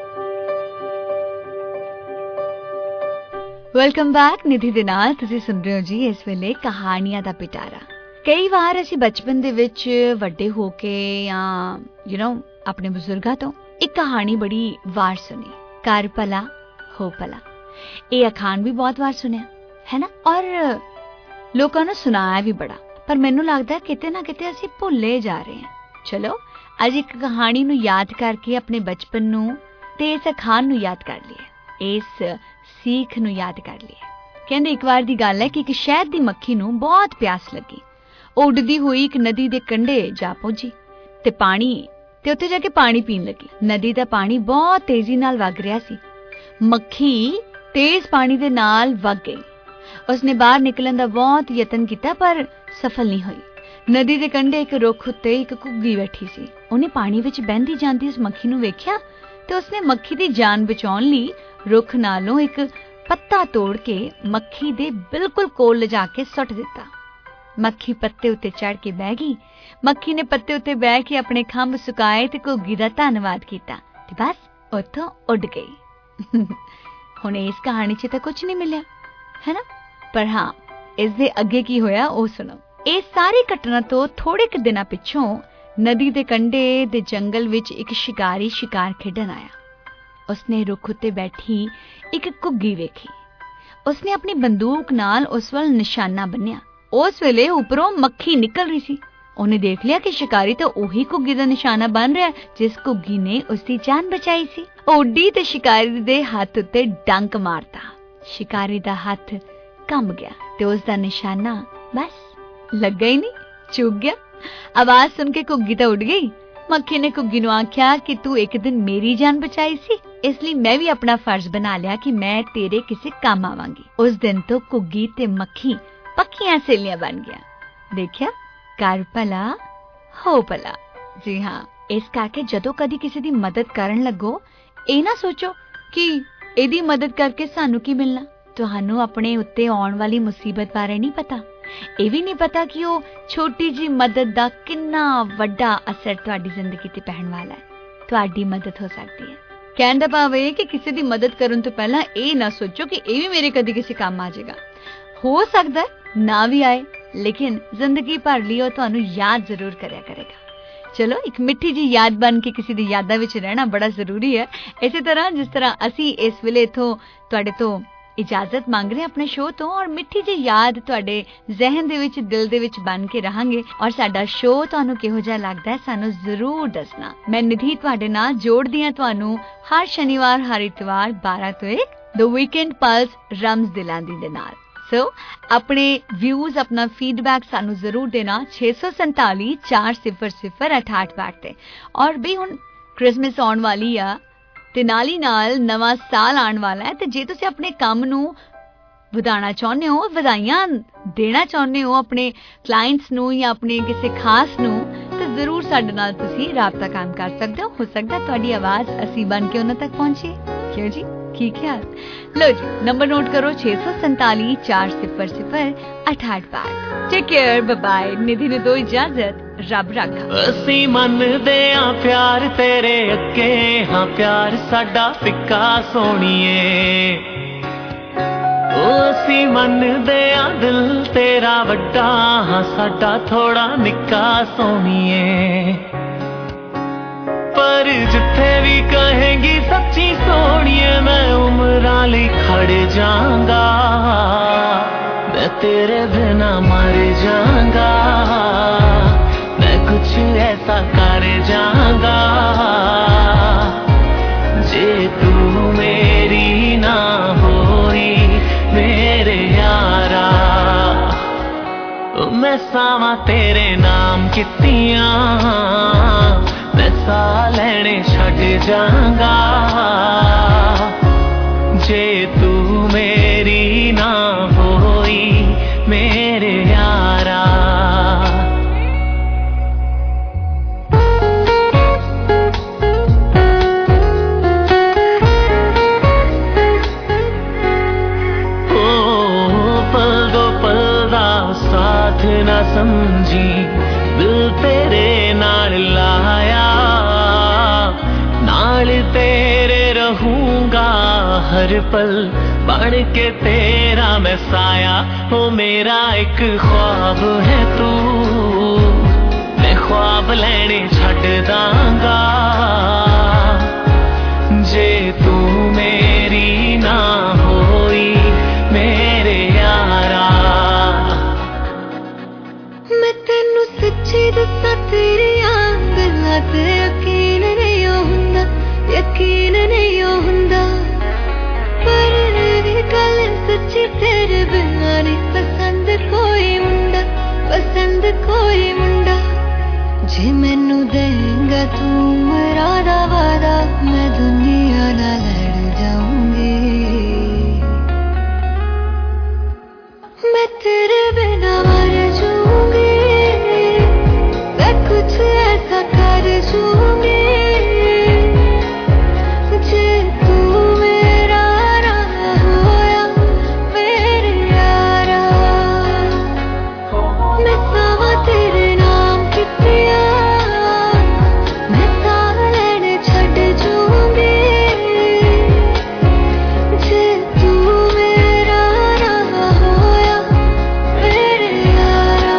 Welcome back. Nidhi ਦੇ ਨਾਲ ਤੁਸੀਂ ਸੁਣ ਰਹੇ ਹੋ ਜੀ ਇਸ ਵੇਲੇ ਕਹਾਣੀਆਂ ਦਾ ਪਿਟਾਰਾ। ਕਈ ਵਾਰ ਅਸੀਂ ਬਚਪਨ ਦੇ ਵਿੱਚ ਵੱਡੇ ਹੋ ਕੇ ਜਾਂ ਯੂ نو ਆਪਣੇ ਬਜ਼ੁਰਗਾਂ ਤੋਂ ਇੱਕ ਕਹਾਣੀ ਬੜੀ ਵਾਰ ਸੁਣੀ, ਕਰ ਭਲਾ ਹੋ ਭਲਾ। ਇਹ ਅਖਾਣ ਵੀ ਬਹੁਤ ਵਾਰ ਸੁਣਿਆ ਹੈ ਨਾ, ਔਰ ਲੋਕਾਂ ਨੂੰ ਸੁਣਾਇਆ ਵੀ ਬੜਾ, ਪਰ ਮੈਨੂੰ ਲੱਗਦਾ ਕਿਤੇ ਨਾ ਕਿਤੇ ਅਸੀਂ ਭੁੱਲੇ ਜਾ ਰਹੇ ਹਾਂ। ਚਲੋ ਅੱਜ ਇੱਕ ਕਹਾਣੀ ਨੂੰ ਯਾਦ ਕਰਕੇ ਆਪਣੇ ਬਚਪਨ ਨੂੰ ਤੇ ਇਸ ਅਖਾਣ ਨੂੰ ਯਾਦ ਕਰ ਲਈਏ, ਇਸ ਸੀਖ ਨੂੰ ਯਾਦ ਕਰ ਲਈਏ। ਕਹਿੰਦੇ ਇੱਕ ਵਾਰ ਦੀ ਗੱਲ ਹੈ ਕਿ ਇੱਕ ਸ਼ਹਿਦ ਦੀ ਮੱਖੀ ਨੂੰ ਬਹੁਤ ਪਿਆਸ ਲੱਗੀ। ਉਹ ਉੱਡਦੀ ਹੋਈ ਇੱਕ ਨਦੀ ਦੇ ਕੰਢੇ ਜਾ ਪਹੁੰਚੀ ਤੇ ਪਾਣੀ ਤੇ ਉੱਥੇ ਜਾ ਕੇ ਪਾਣੀ ਪੀਣ ਲੱਗੀ। ਨਦੀ ਦਾ ਪਾਣੀ ਬਹੁਤ ਤੇਜ਼ੀ ਨਾਲ ਵਗ ਰਿਹਾ ਸੀ। ਮੱਖੀ ਤੇਜ਼ ਪਾਣੀ ਦੇ ਨਾਲ ਵਗ ਗਈ। ਉਸਨੇ ਬਾਹਰ ਨਿਕਲਣ ਦਾ ਬਹੁਤ ਯਤਨ ਕੀਤਾ ਪਰ ਸਫਲ ਨਹੀਂ ਹੋਈ। ਨਦੀ ਦੇ ਕੰਢੇ ਇੱਕ ਰੁੱਖ ਉੱਤੇ ਇੱਕ ਘੁੱਗੀ ਬੈਠੀ ਸੀ। ਉਹਨੇ ਪਾਣੀ ਵਿੱਚ ਬਹਿੰਦੀ ਜਾਂਦੀ ਉਸ ਮੱਖੀ ਨੂੰ ਵੇਖਿਆ ਤੇ ਉਸਨੇ ਮੱਖੀ ਦੀ ਜਾਨ ਬਚਾਉਣ ਲਈ ਰੁੱਖ ਨਾਲੋਂ ਇੱਕ ਪੱਤਾ ਤੋੜ ਕੇ ਮੱਖੀ ਦੇ ਬਿਲਕੁਲ ਕੋਲ ਲਿਜਾ ਕੇ ਸੁੱਟ ਦਿੱਤਾ। ਮੱਖੀ ਪੱਤੇ ਉੱਤੇ ਚੜ੍ਹ ਕੇ ਬਹਿ ਗਈ। ਮੱਖੀ ਨੇ ਪੱਤੇ ਉੱਤੇ ਬਹਿ ਕੇ ਆਪਣੇ ਖੰਭ ਸੁਕਾਏ ਤੇ ਘੁੱਗੀ ਦਾ ਧੰਨਵਾਦ ਕੀਤਾ ਤੇ ਬਸ ਉੱਥੋਂ ਉੱਡ ਗਈ। ਹੁਣ ਇਸ ਕਹਾਣੀ 'ਚ ਤਾਂ ਕੁਝ ਨਹੀਂ ਮਿਲਿਆ ਹੈ ਨਾ, ਪਰ ਹਾਂ ਇਸ ਦੇ ਅੱਗੇ ਕੀ ਹੋਇਆ ਉਹ ਸੁਣੋ। ਇਸ ਸਾਰੀ ਘਟਨਾ ਤੋਂ ਥੋੜੇ ਕੁ ਦਿਨਾਂ ਪਿੱਛੋਂ ਨਦੀ ਦੇ ਕੰਢੇ ਦੇ ਜੰਗਲ ਵਿੱਚ ਇੱਕ ਸ਼ਿਕਾਰੀ ਸ਼ਿਕਾਰ ਖੇਡਣ ਆਇਆ। ਉਸਨੇ ਰੁੱਖ ਉੱਤੇ ਬੈਠੀ ਇੱਕ ਘੁੱਗੀ ਵੇਖੀ। ਉਸਨੇ ਆਪਣੀ ਬੰਦੂਕ ਨਾਲ ਉਸ ਵੱਲ ਨਿਸ਼ਾਨਾ ਬੰਨਿਆ। ਉਸ ਵੇਲੇ ਉੱਪਰੋਂ ਮੱਖੀ ਨਿਕਲ ਰਹੀ ਸੀ। ਉਹਨੇ ਦੇਖ ਲਿਆ ਕਿ ਸ਼ਿਕਾਰੀ ਤਾਂ ਉਹੀ ਘੁੱਗੀ ਦਾ ਨਿਸ਼ਾਨਾ ਬਣ ਰਿਹਾ ਜਿਸ ਘੁੱਗੀ ਨੇ ਉਸਦੀ ਜਾਨ ਬਚਾਈ ਸੀ। ਉਹ ਉੱਡੀ ਤੇ ਸ਼ਿਕਾਰੀ ਦੇ ਹੱਥ ਉੱਤੇ ਡੰਕ ਮਾਰਤਾ। ਸ਼ਿਕਾਰੀ ਦਾ ਹੱਥ ਕੰਬ ਗਿਆ ਤੇ ਉਸ ਦਾ ਨਿਸ਼ਾਨਾ ਬਸ ਲੱਗਾ ਹੀ ਨਹੀਂ, ਚੁੱਕ ਗਿਆ। ਆਵਾਜ਼ ਸੁਣ ਕੇ ਘੁੱਗੀ ਤਾਂ ਉੱਡ ਗਈ। ਮੱਖੀ ਨੇ ਘੁੱਗੀ ਨੂੰ ਆਖਿਆ ਕਿ ਤੂੰ ਇੱਕ ਦਿਨ ਮੇਰੀ ਜਾਨ ਬਚਾਈ ਸੀ, ਇਸ ਲਈ ਮੈਂ ਵੀ ਆਪਣਾ ਫਰਜ਼ ਬਣਾ ਲਿਆ ਕਿ ਮੈਂ ਤੇਰੇ ਕਿਸੇ ਕੰਮ ਆਵਾਂਗੀ। ਉਸ ਦਿਨ ਤੋਂ ਘੁੱਗੀ ਤੇ ਮੱਖੀ ਪੱਕੀਆਂ ਸਹੇਲੀਆਂ ਬਣ ਗਿਆ। ਦੇਖਿਆ, ਕਰ ਭਲਾ ਹੋ ਭਲਾ। ਜੀ ਹਾਂ, ਇਸ ਕਰਕੇ ਜਦੋਂ ਕਦੀ ਕਿਸੇ ਦੀ ਮਦਦ ਕਰਨ ਲੱਗੋ ਇਹ ਨਾ ਸੋਚੋ ਕਿ ਇਹਦੀ ਮਦਦ ਕਰਕੇ ਸਾਨੂੰ ਕੀ ਮਿਲਣਾ। ਤੁਹਾਨੂੰ ਆਪਣੇ ਉੱਤੇ ਆਉਣ ਵਾਲੀ ਮੁਸੀਬਤ ਬਾਰੇ ਨਹੀਂ ਪਤਾ। ਇਹ ਵੀ ਨਹੀਂ ਪਤਾ ਕਿ ਉਹ ਛੋਟੀ ਜਿਹੀ ਮਦਦ ਦਾ ਕਿੰਨਾ ਵੱਡਾ ਅਸਰ ਤੁਹਾਡੀ ਜ਼ਿੰਦਗੀ ਤੇ ਪੈਣ ਵਾਲਾ ਹੈ। ਤੁਹਾਡੀ ਮਦਦ ਹੋ ਸਕਦੀ ਹੈ। ਕਹਿਣ ਦਾ ਭਾਵ ਇਹ ਕਿ ਕਿਸੇ ਦੀ ਮਦਦ ਕਰਨ ਤੋਂ ਪਹਿਲਾਂ ਇਹ ਨਾ ਸੋਚੋ ਕਿ ਇਹ ਵੀ ਮੇਰੇ ਕਦੀ ਕਿਸੇ ਕੰਮ ਆ ਜਾਏਗਾ। ਹੋ ਸਕਦਾ ਨਾ ਵੀ ਆਏ, ਲੇਕਿਨ ਜ਼ਿੰਦਗੀ ਭਰ ਲਈ ਉਹ ਤੁਹਾਨੂੰ ਯਾਦ ਜ਼ਰੂਰ ਕਰਿਆ ਕਰੇਗਾ। ਚਲੋ, ਇੱਕ ਮਿੱਠੀ ਜੀ ਯਾਦ ਬਣ ਕੇ ਕਿਸੇ ਦੀ ਯਾਦਾਂ ਵਿੱਚ ਰਹਿਣਾ ਬੜਾ ਜ਼ਰੂਰੀ ਹੈ। ਇਸੇ ਤਰ੍ਹਾਂ ਜਿਸ ਤਰ੍ਹਾਂ ਅਸੀਂ ਇਸ ਵੇਲੇ ਇਥੋਂ ਤੁਹਾਡੇ ਤੋਂ ਇਜਾਜ਼ਤ ਮੰਗ ਰਹੇ ਆਪਣੇ ਸ਼ੋਅ ਤੋਂ, ਔਰ ਮਿੱਠੀ ਜਿਹੀ ਯਾਦ ਤੁਹਾਡੇ ਜ਼ਿਹਨ ਦੇ ਵਿੱਚ, ਦਿਲ ਦੇ ਵਿੱਚ ਬਣ ਕੇ ਰਹਾਂਗੇ। ਔਰ ਸਾਡਾ ਸ਼ੋਅ ਤੁਹਾਨੂੰ ਕਿਹੋ ਜਿਹਾ ਲੱਗਦਾ ਹੈ ਸਾਨੂੰ ਜ਼ਰੂਰ ਦੱਸਣਾ। ਮੈਂ ਨਿਧੀ ਤੁਹਾਡੇ ਨਾਲ ਜੋੜਦੀ ਹਾਂ ਤੁਹਾਨੂੰ ਹਰ ਸ਼ਨੀਵਾਰ ਹਰ ਇਤਵਾਰ ਬਾਰਾਂ ਤੋਂ ਇੱਕ ਦ ਵੀਕਐਂਡ ਪਲਸ ਰਮਜ਼ ਦਿਲਾਂਦੀ ਦੇ ਨਾਲ। ਸੋ ਆਪਣੇ ਵਿਊਜ਼, ਆਪਣਾ ਫੀਡਬੈਕ ਸਾਨੂੰ ਜ਼ਰੂਰ ਦੇਣਾ ਛੇ ਸੌ ਸੰਤਾਲੀ ਚਾਰ ਸਿਫਰ ਸਿਫਰ ਅਠਾਹਠ ਬਾਹਠ ਤੇ। ਔਰ ਵੀ ਹੁਣ ਕ੍ਰਿਸਮਸ ਆਉਣ ਵਾਲੀ ਆ ਤੇ ਨਾਲ ਹੀ ਨਾਲ ਨਵਾਂ ਸਾਲ ਆਉਣ ਵਾਲਾ ਹੈ, ਤੇ ਜੇ ਤੁਸੀਂ ਆਪਣੇ ਕੰਮ ਨੂੰ ਵਧਾਉਣਾ ਚਾਹੁੰਦੇ ਹੋ, ਵਧਾਈਆਂ ਦੇਣਾ ਚਾਹੁੰਦੇ ਹੋ ਆਪਣੇ ਕਲਾਇੰਟਸ ਨੂੰ ਜਾਂ ਆਪਣੇ ਕਿਸੇ ਖਾਸ ਨੂੰ, ਤਾਂ ਜ਼ਰੂਰ ਸਾਡੇ ਨਾਲ ਤੁਸੀਂ ਰਾਬਤਾ ਕਾਇਮ ਕਰ ਸਕਦੇ ਹੋ। ਹੋ ਸਕਦਾ ਤੁਹਾਡੀ ਆਵਾਜ਼ ਅਸੀਂ ਬਣ ਕੇ ਉਹਨਾਂ ਤੱਕ ਪਹੁੰਚੇ। ਕਿਉਂ ਜੀ, ਕੀ ਖਿਆਲ? ਲੋ ਜੀ, ਨੰਬਰ ਨੋਟ ਕਰੋ ਛੇ ਸੌ ਸੰਤਾਲੀ ਚਾਰ ਸਿਫਰ ਸਿਫਰ ਅਠਾਹਠ ਬਾਹਠ। Take care, bye bye. Nidhi ਨੂੰ ਦੋ ਇਜਾਜ਼ਤ, ਰੱਬ ਰਾਖਾ। ਅਸੀਂ ਮੰਨਦੇ ਆਂ ਪਿਆਰ ਤੇਰੇ ਅੱਗੇ, ਹਾਂ ਪਿਆਰ ਸਾਡਾ ਫਿੱਕਾ ਸੋਹਣੀਏ। ਉਹ ਅਸੀਂ ਮੰਨਦੇ ਆਂ ਦਿਲ ਤੇਰਾ ਵੱਡਾ, ਹਾਂ ਸਾਡਾ ਥੋੜਾ ਨਿੱਕਾ ਸੋਹਣੀਏ। ਪਰ ਜਿੱਥੇ ਵੀ ਕਹੇਂਗੀ ਸੱਚੀ ਸੋਹਣੀਏ, ਮੈਂ ਉਮਰਾਂ ਲਈ ਖੜ ਜਾਵਾਂਗਾ। ਮੈਂ ਤੇਰੇ ਬਿਨਾ ਮਰ ਜਾਵਾਂਗਾ। मैं कुछ ऐसा कर जाऊंगा जे तू मेरी ना होई मेरे यारा। मैं सावा तेरे नाम कितियां, मैं सा लेने छड़ जाऊंगा जे तू मेरी ना होई मेरे यारा। ना समझी दिल तेरे नाल लाया, नाल तेरे रहूंगा हर पल बन के तेरा मैं साया। हो मेरा एक ख्वाब है तू, मैं ख्वाब लेने छड़ दांगा जे तू मेरी ना होई मेरे यारा। मैं तेनू सच्ची दसा तेरियां गल्लां ते सच्ची तेरे बिना नहीं पसंद कोई मुंडा, पसंद कोई मुंडा। जे मैनू देंगा तू मेरा दा वादा, मैं दुनिया नाल लड़ जाऊंगी। मैं तेरे बिना मर जाऊंगी, मैं कुछ ऐसा कर जाऊंगी। जे तू मेरा ना होया मेरे यारा, मैं सावा तेरे नाम कितिया, मैं साह लेने छड़ जाऊंगी। जे तू मेरा ना होया मेरे यारा।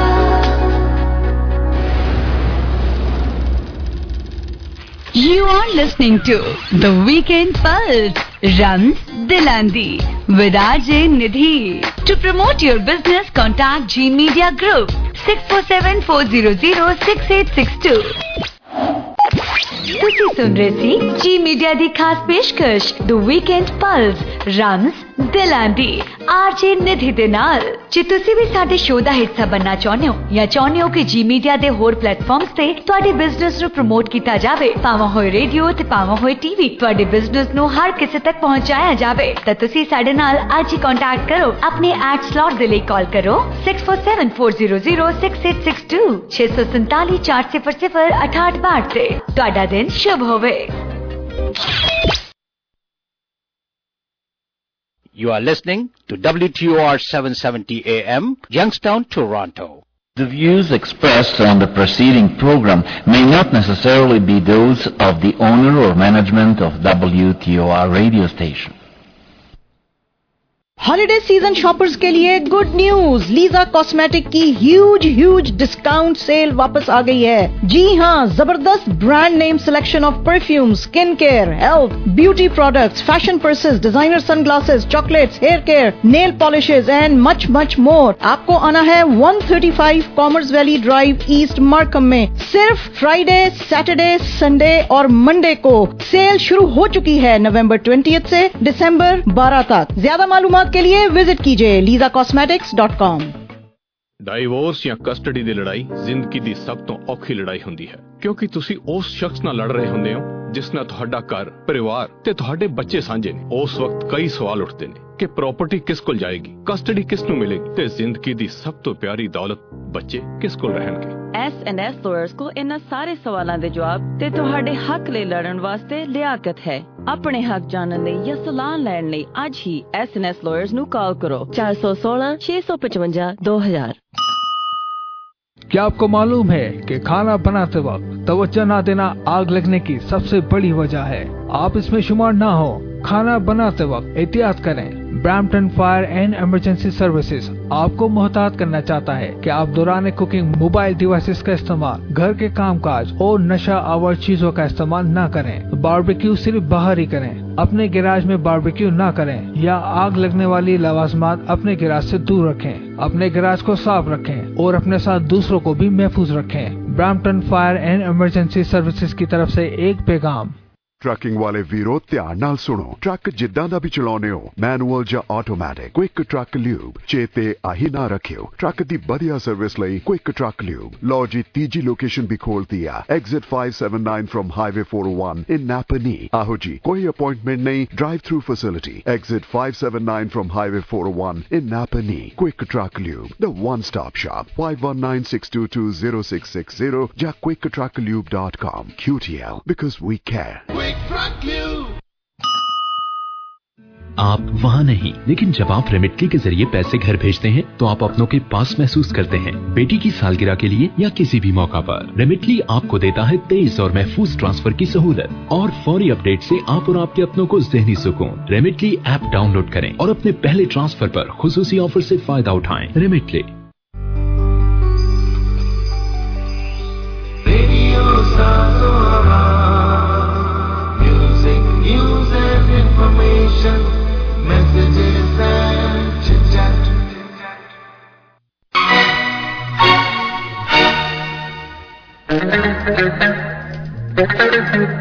You are listening to The Weekend Pulse, Rams Dilandi, with R J Nidhi. To promote your business, contact G Media Group, six four seven, four zero zero, six eight six two. ਤੁਸੀਂ ਸੁਣ ਰਹੇ ਸੀ ਜੀ ਮੀਡੀਆ ਦੀ ਖਾਸ ਪੇਸ਼ਕਸ਼ ਦ ਵੀਕਐਂਡ ਪਲਸ ਰਮਜ਼ ਦਿਲਾਂ ਦੀ ਆਰਜੇ ਨਿਧੀ ਦੇ ਨਾਲ। ਜੇ ਤੁਸੀਂ ਵੀ ਸਾਡੇ ਸ਼ੋਅ ਦਾ ਹਿੱਸਾ ਬਣਨਾ ਚਾਹੁੰਦੇ ਹੋ ਜਾਂ ਚਾਹੁੰਦੇ ਹੋ ਕਿ ਜੀ ਮੀਡੀਆ ਦੇ ਹੋਰ ਪਲੇਟਫਾਰਮਸ ਤੇ ਤੁਹਾਡੇ ਬਿਜ਼ਨਸ ਨੂੰ ਪ੍ਰਮੋਟ ਕੀਤਾ ਜਾਵੇ, ਭਾਵੇਂ ਹੋਏ ਰੇਡੀਓ ਤੇ ਭਾਵੇਂ ਹੋਏ ਟੀਵੀ, ਤੁਹਾਡੇ ਬਿਜ਼ਨਸ ਨੂੰ ਹਰ ਕਿਸੇ ਤੱਕ ਪਹੁੰਚਾਇਆ ਜਾਵੇ, ਤਾਂ ਤੁਸੀਂ ਸਾਡੇ ਨਾਲ ਅੱਜ ਹੀ ਕੰਟੈਕਟ ਕਰੋ। ਆਪਣੇ ਐਡ ਸਲੌਟ ਦੇ ਲਈ ਕਾਲ ਕਰੋ six four seven, four zero zero, six eight six two, ਛੇ ਸੌ ਸੰਤਾਲੀ, ਚਾਰ ਸਿਫਰ ਸਿਫਰ, ਅਠਾਹਠ ਬਾਹਠ ਤੇ। ਤੁਹਾਡਾ ਦਿਨ शुभ होवे। You are listening to W T O R seven seventy A M, Youngstown, Toronto. The views expressed on the preceding program may not necessarily be those of the owner or management of W T O R radio station. Holiday season shoppers के लिए गुड न्यूज, लीजा कॉस्मेटिक की ह्यूज ह्यूज डिस्काउंट सेल वापस आ गई है। जी हाँ, जबरदस्त brand name selection of perfume, skin care, health, beauty products, fashion purses, designer sunglasses, chocolates, hair care, nail polishes and much much more. आपको आना है one thirty-five Commerce Valley Drive, East Markham में। सिर्फ फ्राइडे, सैटरडे, संडे और मंडे को। सेल शुरू हो चुकी है नवंबर twentieth से दिसंबर बारह तक। ज्यादा मालूमात के लिए विजिट कीजिए Leeza cosmetics dot com. Divorce ਜਾਂ ਕਸਟਡੀ ਦੀ ਲੜਾਈ ਜ਼ਿੰਦਗੀ ਦੀ ਸਭ ਤੋਂ ਔਖੀ ਲੜਾਈ ਹੁੰਦੀ ਹੈ, ਕਿਉਂਕਿ ਤੁਸੀਂ ਉਸ ਸ਼ਖਸ ਨਾਲ ਲੜ ਰਹੇ ਹੁੰਦੇ ਹੋ ਜਿਸ ਨਾਲ ਤੁਹਾਡਾ ਘਰ, ਪਰਿਵਾਰ ਤੇ ਤੁਹਾਡੇ ਬੱਚੇ ਸਾਂਝੇ ਨੇ। ਉਸ ਵਕਤ ਕਈ ਸਵਾਲ ਉੱਠਦੇ ਨੇ ਕਿ ਪ੍ਰਾਪਰਟੀ ਕਿਸ ਕੋਲ ਜਾਏਗੀ, ਕਸਟਡੀ ਕਿਸ ਨੂੰ ਮਿਲੇਗੀ ਤੇ ਜ਼ਿੰਦਗੀ ਦੀ ਸਭ ਤੋਂ ਪਿਆਰੀ ਦੌਲਤ ਬੱਚੇ ਕਿਸ ਕੋਲ ਰਹਿਣਗੇ। ਐਸ ਐਂਡ ਐਸ ਲਾਇਰਸ ਕੋ ਇਹਨਾਂ ਸਾਰੇ ਸਵਾਲਾਂ ਦੇ ਜਵਾਬ ਤੇ ਤੁਹਾਡੇ ਹੱਕ ਲਈ ਲੜਨ ਵਾਸਤੇ ਲਿਆਕਤ ਹੈ। ਆਪਣੇ ਹੱਕ ਜਾਣਨ ਲਈ ਜਾਂ ਸਲਾਹ ਲੈਣ ਲਈ ਅੱਜ ਹੀ ਐਸ ਐਂਡ ਐਸ ਲਾਇਰਸ ਨੂੰ ਕਾਲ ਕਰੋ four one six, six five five, two thousand। क्या आपको मालूम है कि खाना बनाते वक्त तवज्जो न देना आग लगने की सबसे बड़ी वजह है? आप इसमें शुमार ना हो। खाना बनाते वक्त एहतियात करें। Brampton fire and emergency services आपको मुहतात करना चाहता है कि आप दौरान कुकिंग मोबाइल डिवाइसेस का इस्तेमाल, घर के कामकाज और नशा आवर चीजों का इस्तेमाल न करें। बारबेक्यू सिर्फ बाहर ही करें। अपने गैराज में बारबेक्यू न करें या आग लगने वाली लवाजमात अपने गैराज से दूर रखें। अपने गैराज को साफ रखें और अपने साथ दूसरों को भी महफूज रखें। Brampton fire and emergency services की तरफ से एक पैगाम। ट्रकिंग वाले वीरो ध्यान नाल सुनो। ट्रक जिद्दां दा भी चलाउने हो, मैनुअल ਜਾਂ ਆਟੋਮੈਟਿਕ, क्विक ट्रक ल्यूब चेते आही ना रखियो। ट्रक दी बढ़िया सर्विस लई क्विक ट्रक ल्यूब। लो जी तीजी लोकेशन भी खोल दिया, exit five seventy-nine from highway four oh one in Napanee. आहो जी, कोई अपॉइंटमेंट नहीं, drive through facility. Exit five seventy-nine from highway four oh one in Napanee. Quick truck lube, the one stop shop. five one nine, six two two, zero six six zero या quick truck lube dot com। Q T L, because we care। आप वहाँ नहीं, लेकिन जब आप रेमिटली के जरिए पैसे घर भेजते हैं तो आप अपनों के पास महसूस करते हैं। बेटी की सालगिरह के लिए या किसी भी मौका पर रेमिटली आपको देता है तेज और महफूज ट्रांसफर की सहूलत और फौरी अपडेट से आप और आपके अपनों को जहनी सुकून। रेमिटली ऐप डाउनलोड करें और अपने पहले ट्रांसफर पर खुसूसी ऑफर से फायदा उठाएं। रेमिटली। Information, messages and chit-chat.